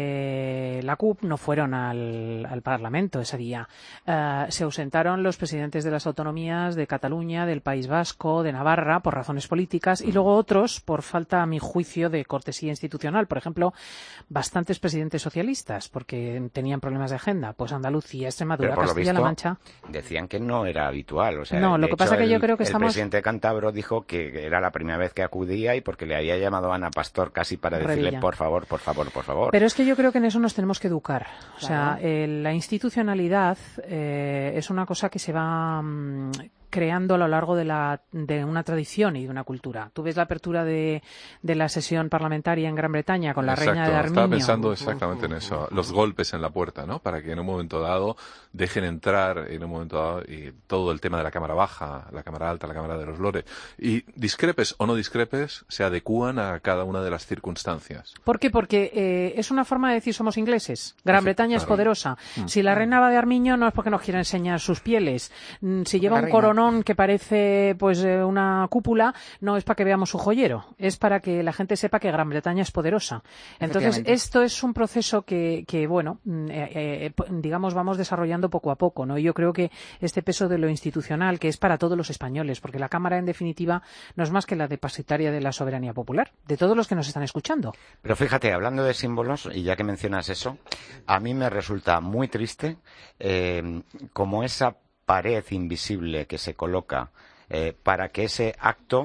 de la C U P no fueron al, al Parlamento ese día. Uh, se ausentaron los presidentes de las autonomías de Cataluña, del País Vasco, de Navarra, por razones políticas, y luego otros por falta, a mi juicio, de cortesía institucional. Por ejemplo, bastantes presidentes socialistas, porque tenían problemas de agenda. Pues Andalucía, Extremadura, Pero por lo Castilla-La visto, Mancha. Decían que no era habitual. O sea, No, lo de que hecho, pasa que yo el- creo que el estamos- presidente Cantabro dijo que era la primera vez que acudía y porque le había llamado a Ana Pastor casi para decirle, Revilla. por favor, por favor, por favor. Pero es que yo creo que en eso nos tenemos que educar. O sea, Claro. eh, la institucionalidad eh, es una cosa que se va mm, creando a lo largo de, la, de una tradición y de una cultura. Tú ves la apertura de, de la sesión parlamentaria en Gran Bretaña con la Exacto, reina de Arminio. estaba pensando exactamente en eso, los golpes en la puerta, ¿no? Para que en un momento dado dejen entrar, en un momento dado, y todo el tema de la cámara baja, la cámara alta, la cámara de los lores, y discrepes o no discrepes, se adecúan a cada una de las circunstancias. ¿Por qué? Porque eh, es una forma de decir somos ingleses. Gran Sí, Bretaña es claro. poderosa. Mm. Si la reina va de Armiño no es porque nos quiera enseñar sus pieles. Mm, Si lleva la un reina. coronón que parece pues eh, una cúpula, no es para que veamos su joyero. Es para que la gente sepa que Gran Bretaña es poderosa. Entonces, Efectivamente. esto es un proceso que, que bueno, mm, eh, eh, p- digamos, vamos desarrollando poco a poco, ¿no? Y yo creo que este peso de lo institucional, que es para todos los españoles, porque la Cámara, en definitiva, no es más que la depositaria de la soberanía popular, de todos los que nos están escuchando. Pero fíjate, hablando de símbolos, y ya que mencionas eso, a mí me resulta muy triste eh, como esa pared invisible que se coloca eh, para que ese acto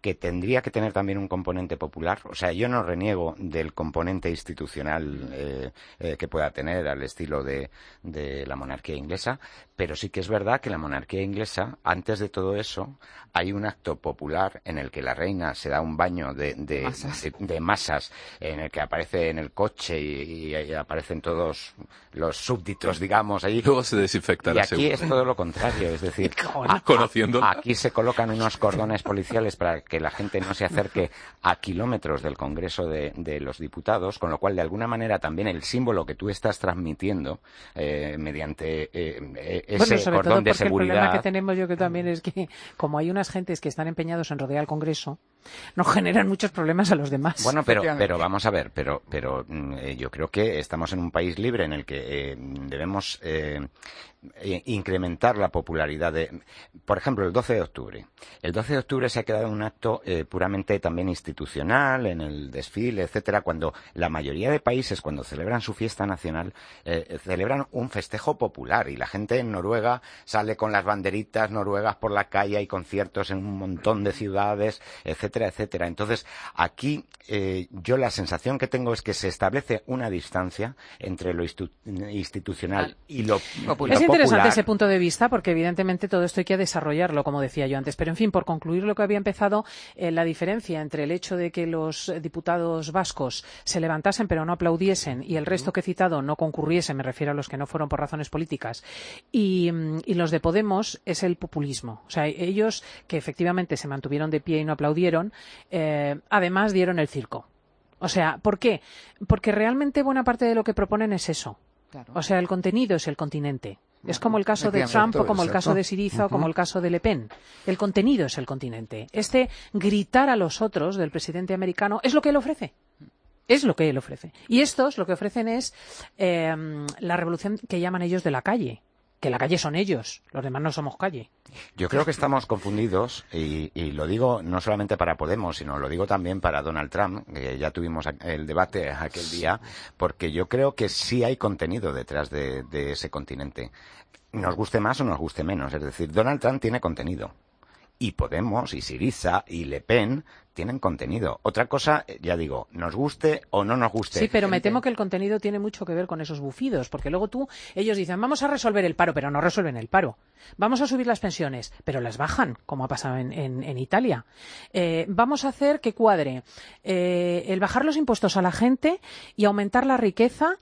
que tendría que tener también un componente popular. O sea, yo no reniego del componente institucional eh, eh, que pueda tener al estilo de, de la monarquía inglesa, pero sí que es verdad que la monarquía inglesa, antes de todo eso, hay un acto popular en el que la reina se da un baño de, de, masas. de, de masas, en el que aparece en el coche y, y, y aparecen todos los súbditos, digamos, allí. Luego se desinfecta y la aquí segunda. Es todo lo contrario, es decir, a, conociendo. A, aquí se colocan unos cordones policiales para que la gente no se acerque a kilómetros del Congreso de, de los Diputados, con lo cual, de alguna manera, también el símbolo que tú estás transmitiendo eh, mediante eh, ese bueno, sobre cordón todo de porque seguridad. El problema que tenemos yo que también es que, como hay unas gentes que están empeñados en rodear el Congreso, nos generan muchos problemas a los demás. Bueno, pero, pero vamos a ver, pero, pero eh, yo creo que estamos en un país libre en el que eh, debemos eh, eh, incrementar la popularidad de, por ejemplo, el doce de octubre. El doce de octubre se ha quedado un acto eh, puramente también institucional, en el desfile, etcétera, cuando la mayoría de países, cuando celebran su fiesta nacional, eh, celebran un festejo popular, y la gente en Noruega sale con las banderitas noruegas por la calle, hay conciertos en un montón de ciudades, etcétera, etcétera. Entonces, aquí eh, yo la sensación que tengo es que se establece una distancia entre lo institucional y lo popular. Es interesante ese punto de vista, porque evidentemente todo esto hay que desarrollarlo, como decía yo antes. Pero, en fin, por concluir lo que había empezado, eh, la diferencia entre el hecho de que los diputados vascos se levantasen pero no aplaudiesen y el resto que he citado no concurriesen, me refiero a los que no fueron por razones políticas, y, y los de Podemos, es el populismo. O sea, ellos, que efectivamente se mantuvieron de pie y no aplaudieron, eh, además dieron el circo. O sea, ¿por qué? Porque realmente buena parte de lo que proponen es eso. Claro. O sea, el contenido es el continente. Es como el caso de Trump, o como el caso de Syriza, o como el caso de Le Pen. El contenido es el continente. Este gritar a los otros del presidente americano es lo que él ofrece. Es lo que él ofrece. Y estos lo que ofrecen es eh, la revolución que llaman ellos de la calle. Que la calle son ellos, los demás no somos calle. Yo creo que estamos confundidos, y, y lo digo no solamente para Podemos, sino lo digo también para Donald Trump, que ya tuvimos el debate aquel día, porque yo creo que sí hay contenido detrás de, de ese continente. Nos guste más o nos guste menos. Es decir, Donald Trump tiene contenido. Y Podemos, y Syriza, y Le Pen tienen contenido. Otra cosa, ya digo, nos guste o no nos guste. Sí, pero me temo que el contenido tiene mucho que ver con esos bufidos, porque luego tú, ellos dicen, vamos a resolver el paro, pero no resuelven el paro. Vamos a subir las pensiones, pero las bajan, como ha pasado en, en, en Italia. Eh, vamos a hacer que cuadre eh, el bajar los impuestos a la gente y aumentar la riqueza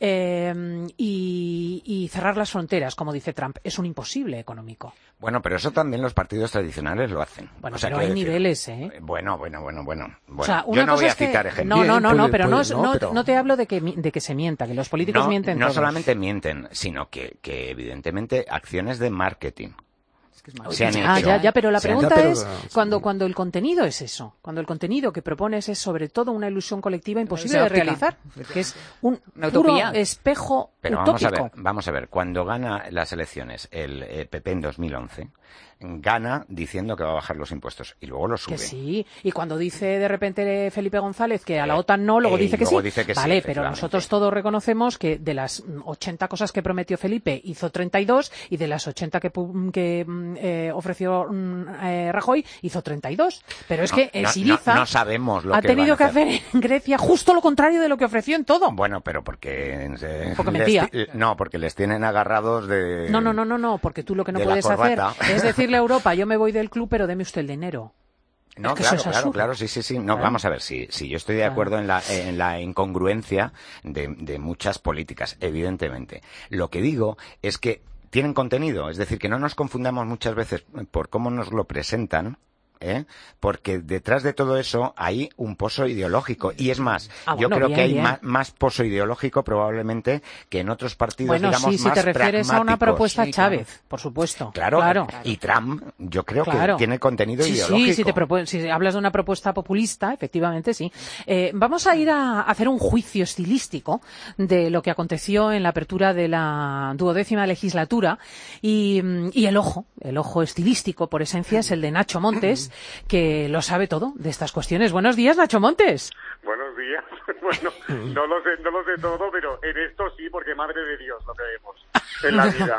eh, y, y cerrar las fronteras, como dice Trump. Es un imposible económico. Bueno, pero eso también los partidos tradicionales lo hacen. Bueno, o sea, pero hay decir, niveles, ¿eh? Bueno, bueno, bueno, bueno. bueno. O sea, una yo no cosa voy a es que... citar ejemplos. No, no, no, no, Puede, pero, puede, no, es, no, no, pero... no te hablo de que, de que se mienta, que los políticos no, mienten No todos. solamente mienten, sino que, que evidentemente acciones de marketing. Se han ah, hecho. ya, ya, pero la pregunta es pero... cuando, cuando el contenido es eso, cuando el contenido que propones es sobre todo una ilusión colectiva imposible de realizar, que es un puro espejo pero utópico. Vamos a ver, vamos a ver, cuando gana las elecciones el eh, P P en dos mil once, gana diciendo que va a bajar los impuestos y luego los sube. Que sí, y cuando dice de repente Felipe González que a la OTAN no, luego eh, dice que luego sí. Dice que vale, sí, pero nosotros todos reconocemos que de las ochenta cosas que prometió Felipe hizo treinta y dos y de las ochenta que, que eh, ofreció eh, Rajoy hizo treinta y dos. Pero es no, que no, Syriza no, no sabemos lo ha que tenido van a que hacer. hacer en Grecia justo lo contrario de lo que ofreció en todo. Bueno, pero porque... Eh, porque mentía. No, porque les tienen agarrados de... No, no, no, no, no, porque tú lo que no puedes hacer es decirle a Europa, yo me voy del club, pero deme usted el dinero. No, es que claro, eso es claro, absurdo. claro, sí, sí, sí. No, claro. Vamos a ver, si, si yo estoy de acuerdo claro. en, la, en la incongruencia de, de muchas políticas, evidentemente. Lo que digo es que tienen contenido, es decir, que no nos confundamos muchas veces por cómo nos lo presentan, ¿eh? Porque detrás de todo eso hay un pozo ideológico. Y es más, ah, yo bueno, creo bien, que hay bien. más, más pozo ideológico probablemente que en otros partidos, bueno, digamos, sí, si más te refieres a una propuesta sí, Chávez, claro. por supuesto. Claro, claro. Y Trump, yo creo claro. que tiene contenido sí, ideológico. Sí, si, te propon- si hablas de una propuesta populista, efectivamente sí. Eh, vamos a ir a hacer un juicio estilístico de lo que aconteció en la apertura de la duodécima legislatura y, y el ojo, el ojo estilístico por esencia es el de Nacho Montes, Montes, que lo sabe todo de estas cuestiones. Buenos días, Nacho Montes. Buenos días. Bueno, no lo sé, no lo sé todo, pero en esto sí, porque madre de Dios lo que vemos en la vida.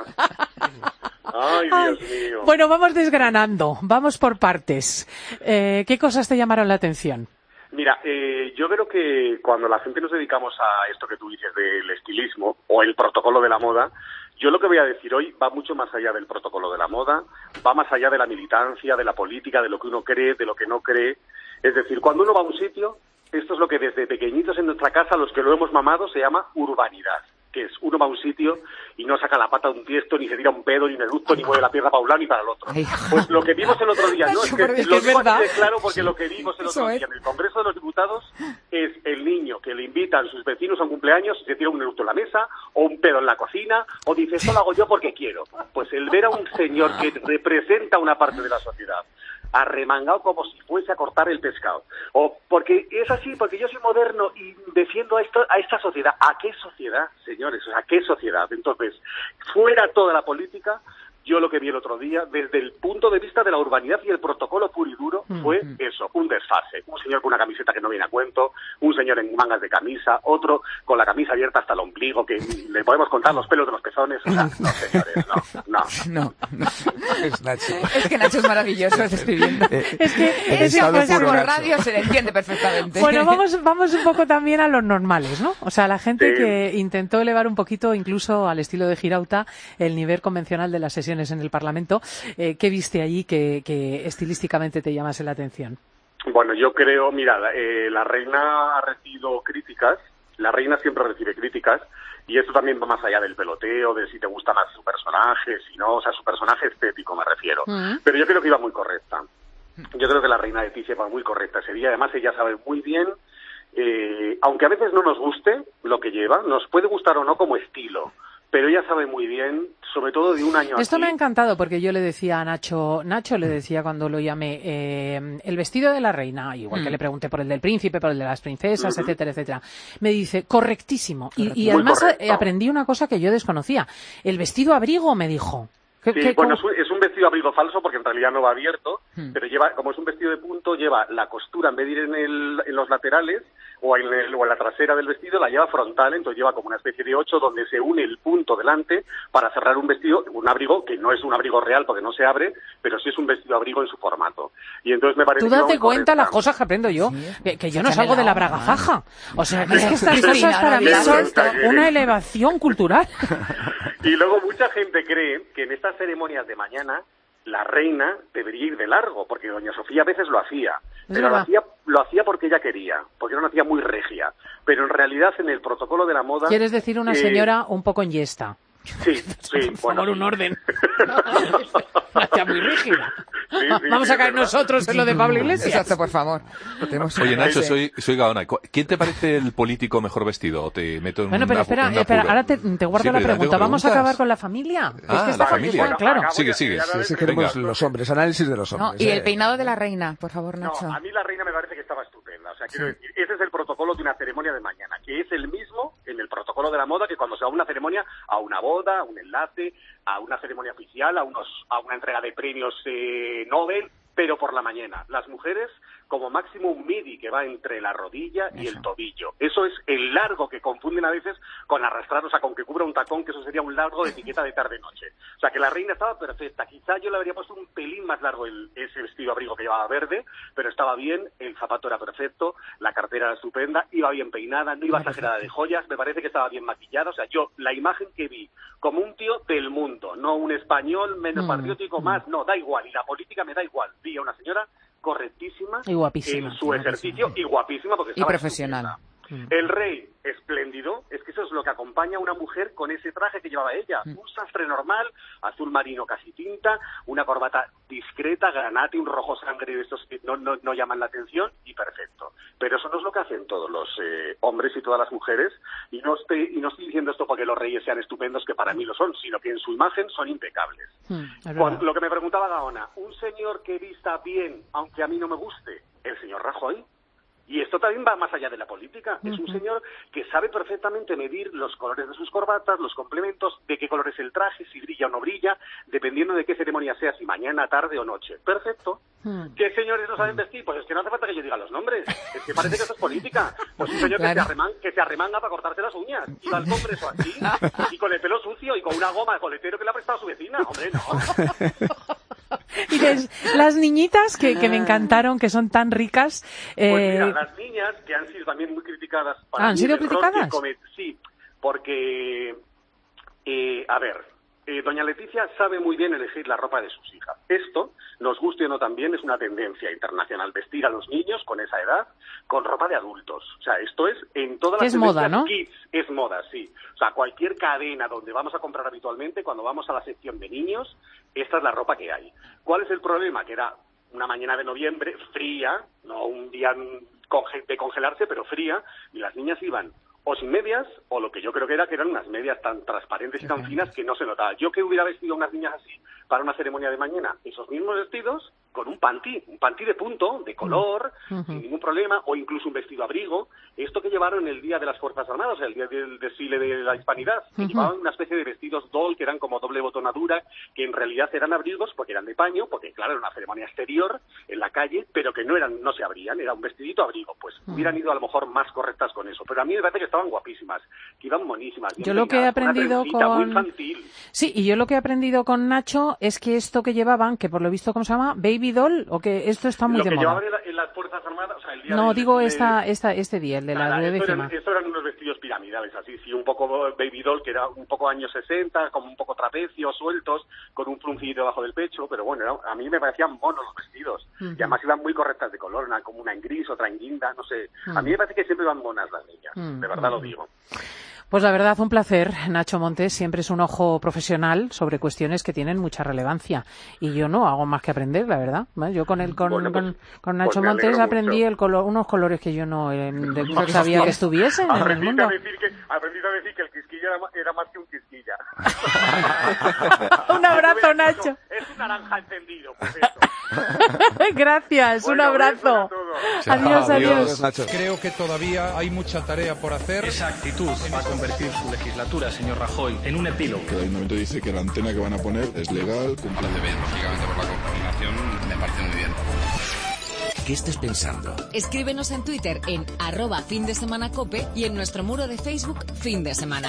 Ay, Dios mío. Bueno, vamos desgranando, vamos por partes. Eh, ¿Qué cosas te llamaron la atención? Mira, eh, yo creo que cuando la gente nos dedicamos a esto que tú dices del estilismo o el protocolo de la moda, yo lo que voy a decir hoy va mucho más allá del protocolo de la moda, va más allá de la militancia, de la política, de lo que uno cree, de lo que no cree. Es decir, cuando uno va a un sitio, esto es lo que desde pequeñitos en nuestra casa, los que lo hemos mamado, se llama urbanidad. Que es, uno va a un sitio y no saca la pata de un tiesto, ni se tira un pedo, ni un eructo, ni mueve la pierna para un lado ni para el otro. Pues lo que vimos el otro día, ¿no? Es que es lo que digo es así de verdad. claro porque Sí. lo que vimos el Eso otro es. día en el Congreso de los Diputados es el niño que le invitan sus vecinos a un cumpleaños y se tira un eructo en la mesa, o un pedo en la cocina, o dice, esto lo hago yo porque quiero. Pues el ver a un señor que representa una parte de la sociedad, arremangado como si fuese a cortar el pescado. O porque es así, porque yo soy moderno y defiendo a, esto, a esta sociedad. ¿A qué sociedad, señores? O sea, ¿a qué sociedad? Entonces, fuera toda la política, yo lo que vi el otro día, desde el punto de vista de la urbanidad y el protocolo puro y duro, fue Mm. eso, un desfase. Un señor con una camiseta que no viene a cuento, un señor en mangas de camisa, otro con la camisa abierta hasta el ombligo, que le podemos contar los pelos de los pezones. O sea, no, señores, no, no. No, no. Es Nacho. Es que Nacho es maravilloso describiendo. Es que El Es que estado aunque sea puro por Nacho. radio se le entiende perfectamente. Bueno, vamos, vamos un poco también a los normales, ¿no? O sea, la gente Sí. que intentó elevar un poquito, incluso al estilo de Girauta, el nivel convencional de las sesiones en el Parlamento. Eh, ¿Qué viste allí que, que estilísticamente te llamase la atención? Bueno, yo creo, mira, eh, la reina ha recibido críticas, la reina siempre recibe críticas, y eso también va más allá del peloteo, de si te gusta más su personaje, si no, o sea, su personaje estético me refiero. Mm. Pero yo creo que iba muy correcta. Yo creo que la reina Leticia iba muy correcta ese día, además ella sabe muy bien, eh, aunque a veces no nos guste lo que lleva, nos puede gustar o no como estilo, pero ella sabe muy bien, sobre todo de un año Esto aquí. me ha encantado porque yo le decía a Nacho, Nacho le decía cuando lo llamé, eh, el vestido de la reina, igual que Mm. le pregunté por el del príncipe, por el de las princesas, Ujú. etcétera, etcétera, me dice, correctísimo. Y, y Muy además correcto. eh, aprendí una cosa que yo desconocía. El vestido abrigo, me dijo. ¿Qué- Sí, qué- bueno, cómo? es un, es un vestido abrigo falso porque en realidad no va abierto, Hmm. pero lleva, como es un vestido de punto, lleva la costura, en vez de ir en, el, en los laterales o en, el- o en la trasera del vestido, la lleva frontal, entonces lleva como una especie de ocho donde se une el punto delante para cerrar un vestido, un abrigo que no es un abrigo real porque no se abre, pero sí es un vestido abrigo en su formato. Y entonces me parece Tú que iba date muy cuenta correcta. las cosas que aprendo yo, que, que yo no Sácame salgo la de la hoja, braga faja. O sea, que es que estas Cristina, cosas para no mí digas son esto. una elevación cultural. Y luego mucha gente cree que en estas ceremonias de mañana la reina debería ir de largo, porque doña Sofía a veces lo hacía, Es pero lo verdad. hacía, lo hacía porque ella quería, porque era una tía muy regia, pero en realidad en el protocolo de la moda... Quieres decir una eh, señora un poco yesta. Sí, sí, Por bueno, favor, un sí. orden. Una tía muy rígida. Sí, sí, Vamos sí, a caer es verdad. nosotros en lo de Pablo Iglesias. Exacto, por favor. Tenemos Oye, una Nacho, frase. soy, soy Gaona. Cu- ¿Quién te parece el político mejor vestido? ¿O te meto en Bueno, un pero apu- espera, en un espera, apuro? ahora te, te guardo Sí, la pero tengo pregunta. Vamos a preguntas. acabar con la familia. Ah, es que esta la familia. Bueno, claro. Sigue, sigue. Sí, Sí, queremos Venga. los hombres, análisis de los No, hombres. y eh. el peinado de la reina, por favor, No, Nacho. a mí la reina me parece que estaba estupenda. O sea, quiero decir, ese es el protocolo de una ceremonia de mañana, que es el mismo en el protocolo de la moda que cuando se va a una ceremonia, a una boda, a un enlace, a una ceremonia oficial, a unos a una entrega de premios eh, Nobel, pero por la mañana. Las mujeres, como máximo un midi que va entre la rodilla y el tobillo. Eso es el largo que confunden a veces con arrastrar, o sea, con que cubra un tacón, que eso sería un largo de etiqueta de tarde-noche. O sea, que la reina estaba perfecta. Quizá yo le habría puesto un pelín más largo el, ese vestido abrigo que llevaba verde, pero estaba bien, el zapato era perfecto, la cartera era estupenda, iba bien peinada, no iba exagerada de joyas, me parece que estaba bien maquillada. O sea, yo, la imagen que vi como un tío del mundo, no un español menos Mm, patriótico más, no, da igual, y la política me da igual. Vi a una señora correctísima Y guapísima. en su ejercicio y guapísima porque Y estaba profesional. estupenda. El rey, espléndido, es que eso es lo que acompaña a una mujer con ese traje que llevaba ella. Un sastre normal, azul marino casi tinta, una corbata discreta, granate, un rojo sangre de estos que no, no, no llaman la atención y perfecto. Pero eso no es lo que hacen todos los eh, hombres y todas las mujeres, y no, estoy, y no estoy diciendo esto porque los reyes sean estupendos, que para mí lo son, sino que en su imagen son impecables. Hmm, es verdad. Cuando- lo que me preguntaba Gaona, un señor que vista bien, aunque a mí no me guste, el señor Rajoy. Y esto también va más allá de la política. Es un señor que sabe perfectamente medir los colores de sus corbatas, los complementos, de qué color es el traje, si brilla o no brilla, dependiendo de qué ceremonia sea, si mañana, tarde o noche. Perfecto. Hmm. ¿Qué señores no saben vestir? Pues es que no hace falta que yo diga los nombres. Es que parece que eso es política. Pues un señor claro. que, se arreman, que se arremanga para cortarse las uñas. Y va al congreso así, y con el pelo sucio, y con una goma de coletero que le ha prestado a su vecina. Hombre, no. Y des, las niñitas que, que me encantaron, que son tan ricas... Eh... Pues mira, las niñas, que han sido también muy criticadas... Para ¿Han sido criticadas? Comet... Sí, porque... Eh, a ver... Eh, doña Leticia sabe muy bien elegir la ropa de sus hijas. Esto, nos guste o no también, es una tendencia internacional. Vestir a los niños con esa edad con ropa de adultos. O sea, esto es en todas las es moda, ¿no? Kids, es moda, sí. O sea, cualquier cadena donde vamos a comprar habitualmente, cuando vamos a la sección de niños, esta es la ropa que hay. ¿Cuál es el problema? Que era una mañana de noviembre, fría, no un día de congelarse, pero fría, y las niñas iban o sin medias, o lo que yo creo que era que eran unas medias tan transparentes y tan finas que no se notaba. Yo que hubiera vestido a unas niñas así para una ceremonia de mañana, esos mismos vestidos con un panty, un panty de punto, de color, uh-huh. sin ningún problema, o incluso un vestido abrigo. Esto que llevaron el día de las Fuerzas Armadas, el día del desfile de la Hispanidad, que uh-huh. llevaban una especie de vestidos doll que eran como doble botonadura, que en realidad eran abrigos porque eran de paño, porque claro, era una ceremonia exterior en la calle, pero que no eran, no se abrían, era un vestidito abrigo. Pues uh-huh. hubieran ido a lo mejor más correctas con eso. Pero a mí me parece que estaban guapísimas, que iban monísimas. Yo lo que he aprendido con... muy infantil. Sí, y yo lo que he aprendido con Nacho es que esto que llevaban, que por lo visto, ¿cómo se llama? Baby doll, o que esto está muy lo de que moda. Llevaban en, la, en las Fuerzas Armadas, o sea, el día No, del, digo de, esta, esta, este día, el de la nada, décima. Esto eran unos vestidos piramidales, así, sí, un poco baby doll, que era un poco años sesenta, como un poco trapecio, sueltos, con un fruncillo debajo del pecho, pero bueno, era, a mí me parecían monos los vestidos. Uh-huh. Y además iban muy correctas de color, una, como una en gris, otra en guinda, no sé. Uh-huh. A mí me parece que siempre iban monas las niñas, uh-huh. de verdad lo digo. Pues la verdad, un placer. Nacho Montes siempre es un ojo profesional sobre cuestiones que tienen mucha relevancia. Y yo no hago más que aprender, la verdad. Yo con el con, bueno, pues, con, con Nacho pues Montes aprendí el color, unos colores que yo no, eh, de, no sabía que estuviesen en el mundo. A decir que, aprendí a decir que el quisquilla era, era más que un quisquilla. Un abrazo, Nacho. Es un naranja encendido, pues eso. Gracias, bueno, un abrazo. Adiós, adiós. adiós. Creo que todavía hay mucha tarea por hacer. Esa actitud va a convertir su legislatura, señor Rajoy, en un epílogo. Que el momento dice que la antena que van a poner es legal, cumple de bien, lógicamente por la contaminación, me parece muy bien. ¿Qué estás pensando? Escríbenos en Twitter en arroba fin de semana cope y en nuestro muro de Facebook fin de semana.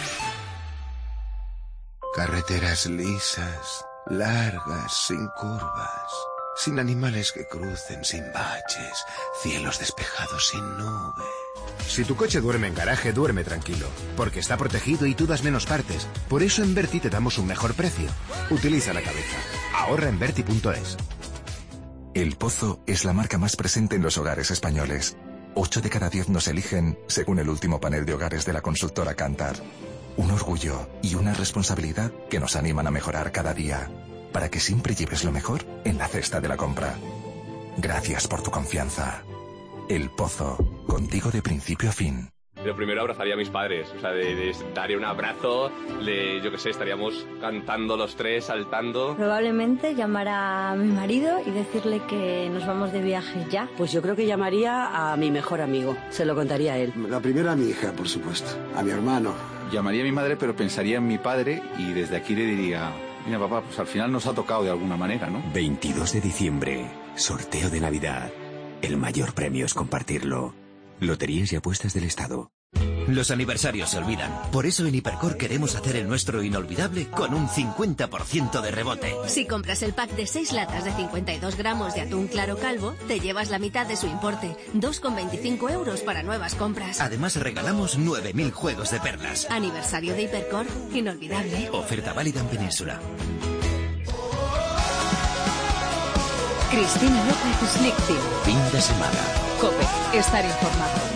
Carreteras lisas, largas, sin curvas, sin animales que crucen, sin baches, cielos despejados sin nube. Si tu coche duerme en garaje, duerme tranquilo, porque está protegido y tú das menos partes. Por eso en Berti te damos un mejor precio. Utiliza la cabeza. Ahorra en Berti punto es. El Pozo es la marca más presente en los hogares españoles. Ocho de cada diez nos eligen, según el último panel de hogares de la consultora Kantar. Un orgullo y una responsabilidad que nos animan a mejorar cada día, para que siempre lleves lo mejor en la cesta de la compra. Gracias por tu confianza. El Pozo, contigo de principio a fin. Lo primero abrazaría a mis padres, o sea, de, de, daría un abrazo, le, yo qué sé, estaríamos cantando los tres, saltando. Probablemente llamar a mi marido y decirle que nos vamos de viaje ya. Pues yo creo que llamaría a mi mejor amigo, se lo contaría a él. La primera a mi hija, por supuesto, a mi hermano. Llamaría a mi madre, pero pensaría en mi padre y desde aquí le diría... Mira, papá, pues al final nos ha tocado de alguna manera, ¿no? veintidós de diciembre, sorteo de Navidad. El mayor premio es compartirlo. Loterías y apuestas del Estado. Los aniversarios se olvidan. Por eso en Hipercor queremos hacer el nuestro inolvidable con un cincuenta por ciento de rebote. Si compras el pack de seis latas de cincuenta y dos gramos de atún claro calvo, te llevas la mitad de su importe. dos con veinticinco euros para nuevas compras. Además regalamos nueve mil juegos de perlas. Aniversario de Hipercor, inolvidable. Oferta válida en Península. Cristina López Slichting. Fin de semana. COPE. Estar informado.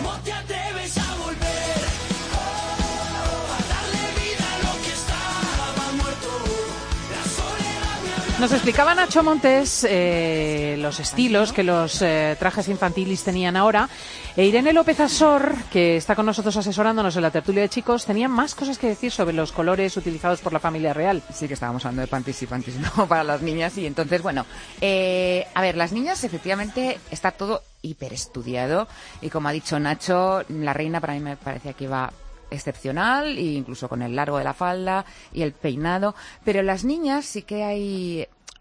Nos explicaba Nacho Montes eh, los estilos que los eh, trajes infantiles tenían ahora. E Irene López Asor, que está con nosotros asesorándonos en la tertulia de chicos, tenía más cosas que decir sobre los colores utilizados por la familia real. Sí, que estábamos hablando de panties y panties no para las niñas. Y entonces, bueno, eh, a ver, las niñas efectivamente está todo hiperestudiado. Y como ha dicho Nacho, la reina para mí me parecía que iba excepcional, e incluso con el largo de la falda y el peinado, pero las niñas sí que hay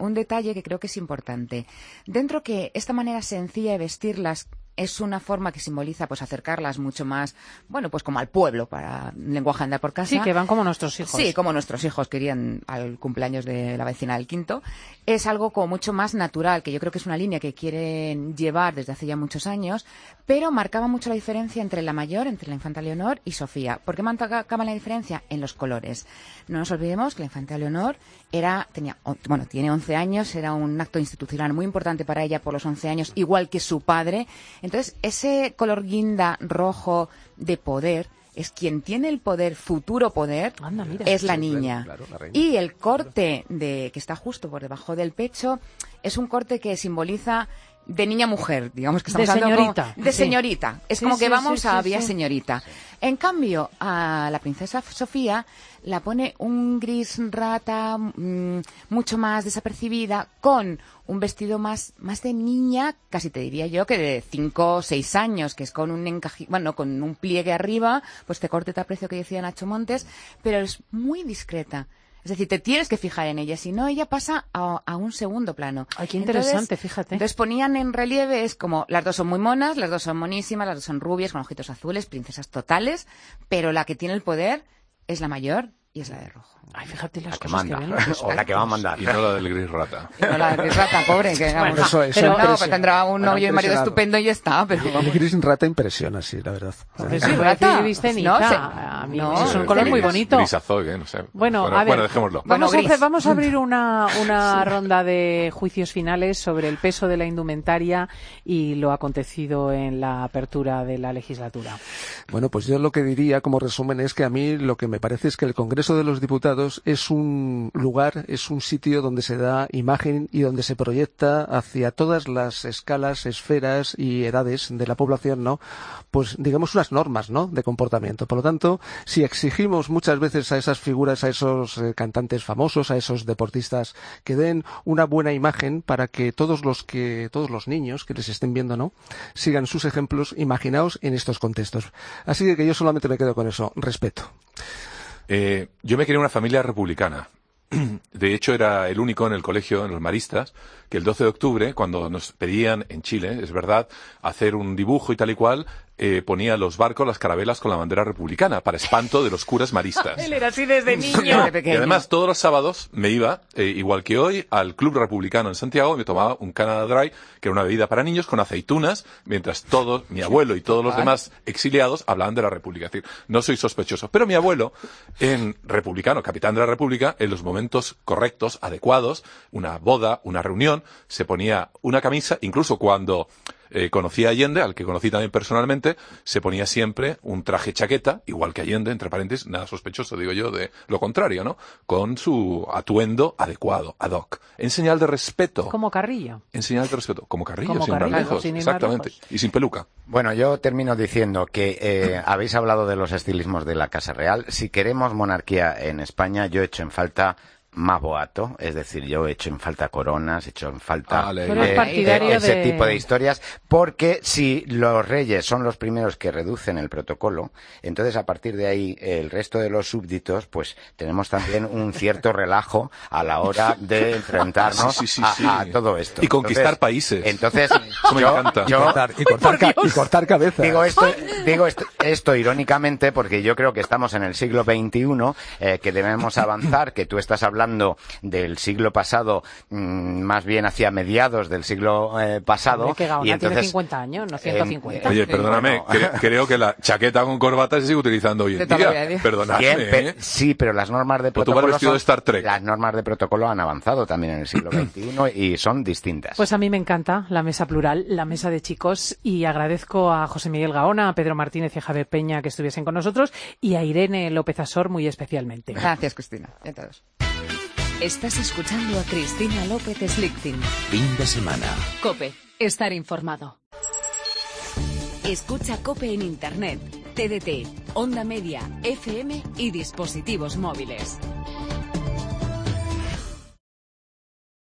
un detalle que creo que es importante. Dentro que esta manera sencilla de vestirlas es una forma que simboliza pues acercarlas mucho más, bueno, pues como al pueblo, para lenguaje andar por casa. Sí, que van como nuestros hijos. Sí, como nuestros hijos querían al cumpleaños de la vecina del quinto. Es algo como mucho más natural, que yo creo que es una línea que quieren llevar desde hace ya muchos años, pero marcaba mucho la diferencia entre la mayor, entre la infanta Leonor y Sofía. ¿Por qué marcaba la diferencia? En los colores. No nos olvidemos que la infanta Leonor era, tenía, bueno, tiene once años, era un acto institucional muy importante para ella por los once años, igual que su padre. Entonces, ese color guinda rojo de poder es quien tiene el poder, futuro poder, Anda, mira. es la Sí, niña. claro, claro, la reina. Y el corte de que está justo por debajo del pecho es un corte que simboliza de niña-mujer, digamos que estamos De hablando señorita, como- de sí. señorita. Es Sí, como sí, que vamos sí, a sí, vía sí. señorita. En cambio, a la princesa Sofía la pone un gris rata, mm, mucho más desapercibida, con un vestido más, más de niña, casi te diría yo, que de cinco o seis años, que es con un encaje, bueno, con un pliegue arriba, pues te corte te aprecio que decía Nacho Montes, pero es muy discreta. Es decir, te tienes que fijar en ella, si no ella pasa a, a un segundo plano. Ay, qué interesante, Entonces, fíjate. Entonces ponían en relieve, es como, las dos son muy monas, las dos son monísimas, las dos son rubias, con ojitos azules, princesas totales, pero la que tiene el poder es la mayor y es la de rojo. Ay, fíjate las La que cosas que manda, ven. o la que va a mandar. Y no la del gris rata. Y no la de rata, pobre, que Bueno, vamos, eso- eso pero no, impresiona. pues tendrá un Bueno, novio y marido impresionado. estupendo y ya está, pero El vamos. gris rata impresiona, sí, la verdad. Pues sí, Rata. parece viste No, se- a mí no, es un color muy Gris- bonito. Gris azogue, no sé. Bueno, bueno, a ver, bueno, dejémoslo. Bueno, Vamos, a gris. hacer- vamos a abrir una, una ronda de juicios finales sobre el peso de la indumentaria y lo acontecido en la apertura de la legislatura. Bueno, pues yo lo que diría como resumen es que a mí lo que me parece es que el Congreso de los Diputados es un lugar, es un sitio donde se da imagen y donde se proyecta hacia todas las escalas, esferas y edades de la población, ¿no? Pues digamos unas normas, ¿no? De comportamiento. Por lo tanto, si exigimos muchas veces a esas figuras, a esos eh, cantantes famosos, a esos deportistas que den una buena imagen para que todos los que todos los niños que les estén viendo, ¿no? Sigan sus ejemplos, imaginaos en estos contextos. Así que yo solamente me quedo con eso, respeto. Eh, yo me crié en una familia republicana. De hecho, era el único en el colegio, en los maristas, que el doce de octubre, cuando nos pedían en Chile, es verdad, hacer un dibujo y tal y cual, eh, ponía los barcos, las carabelas con la bandera republicana, para espanto de los curas maristas. Él era así desde niño. Y además, todos los sábados me iba, eh, igual que hoy, al Club Republicano en Santiago y me tomaba un Canada Dry, que era una bebida para niños, con aceitunas, mientras todos, mi abuelo y todos los demás exiliados hablaban de la República. Es decir, no soy sospechoso. Pero mi abuelo, en republicano, capitán de la República, en los momentos correctos, adecuados, una boda, una reunión, se ponía una camisa, incluso cuando eh, conocí a Allende, al que conocí también personalmente, se ponía siempre un traje chaqueta, igual que Allende, entre paréntesis, nada sospechoso, digo yo, de lo contrario, ¿no? Con su atuendo adecuado, ad hoc, en señal de respeto. Como Carrillo. En señal de respeto, como Carrillo, Como sin ir Carrillo, más lejos, sin ir más exactamente, lejos. y sin peluca. Bueno, yo termino diciendo que eh, habéis hablado de los estilismos de la Casa Real. Si queremos monarquía en España, yo echo en falta más boato, es decir, yo he hecho en falta coronas, he hecho en falta Vale. Tú eres eh, partidario eh, ese de- tipo de historias, porque si los reyes son los primeros que reducen el protocolo, entonces a partir de ahí el resto de los súbditos, pues tenemos también un cierto relajo a la hora de enfrentarnos Sí, sí, sí, a, sí. a todo esto. Y conquistar Entonces- países. Entonces, Eso me yo- encanta. yo- Y cortar, y cortar, ca- y cortar cabezas. Digo esto, digo esto, esto irónicamente porque yo creo que estamos en el siglo veintiuno, eh, que debemos avanzar, que tú estás hablando del siglo pasado, mmm, más bien hacia mediados del siglo eh, pasado. Hombre, que Gaona y entonces, tiene cincuenta años, no ciento cincuenta. eh, Oye, perdóname, bueno. cre- creo que la chaqueta con corbata se sigue utilizando hoy en De toda la día. vida. Perdóname, Bien, pe- ¿eh? sí, pero las normas de O tú vas protocolo vestido son- de Star Trek. las normas de protocolo han avanzado también en el siglo veintiuno y son distintas. Pues a mí me encanta la mesa plural, la mesa de chicos, y agradezco a José Miguel Gaona, a Pedro Martínez y a Javier Peña que estuviesen con nosotros, y a Irene López Asor muy especialmente. Gracias, Cristina. Y a todos. Estás escuchando a Cristina López Slichting. Fin de semana. COPE. Estar informado. Escucha COPE en Internet, T D T, Onda Media, F M y dispositivos móviles.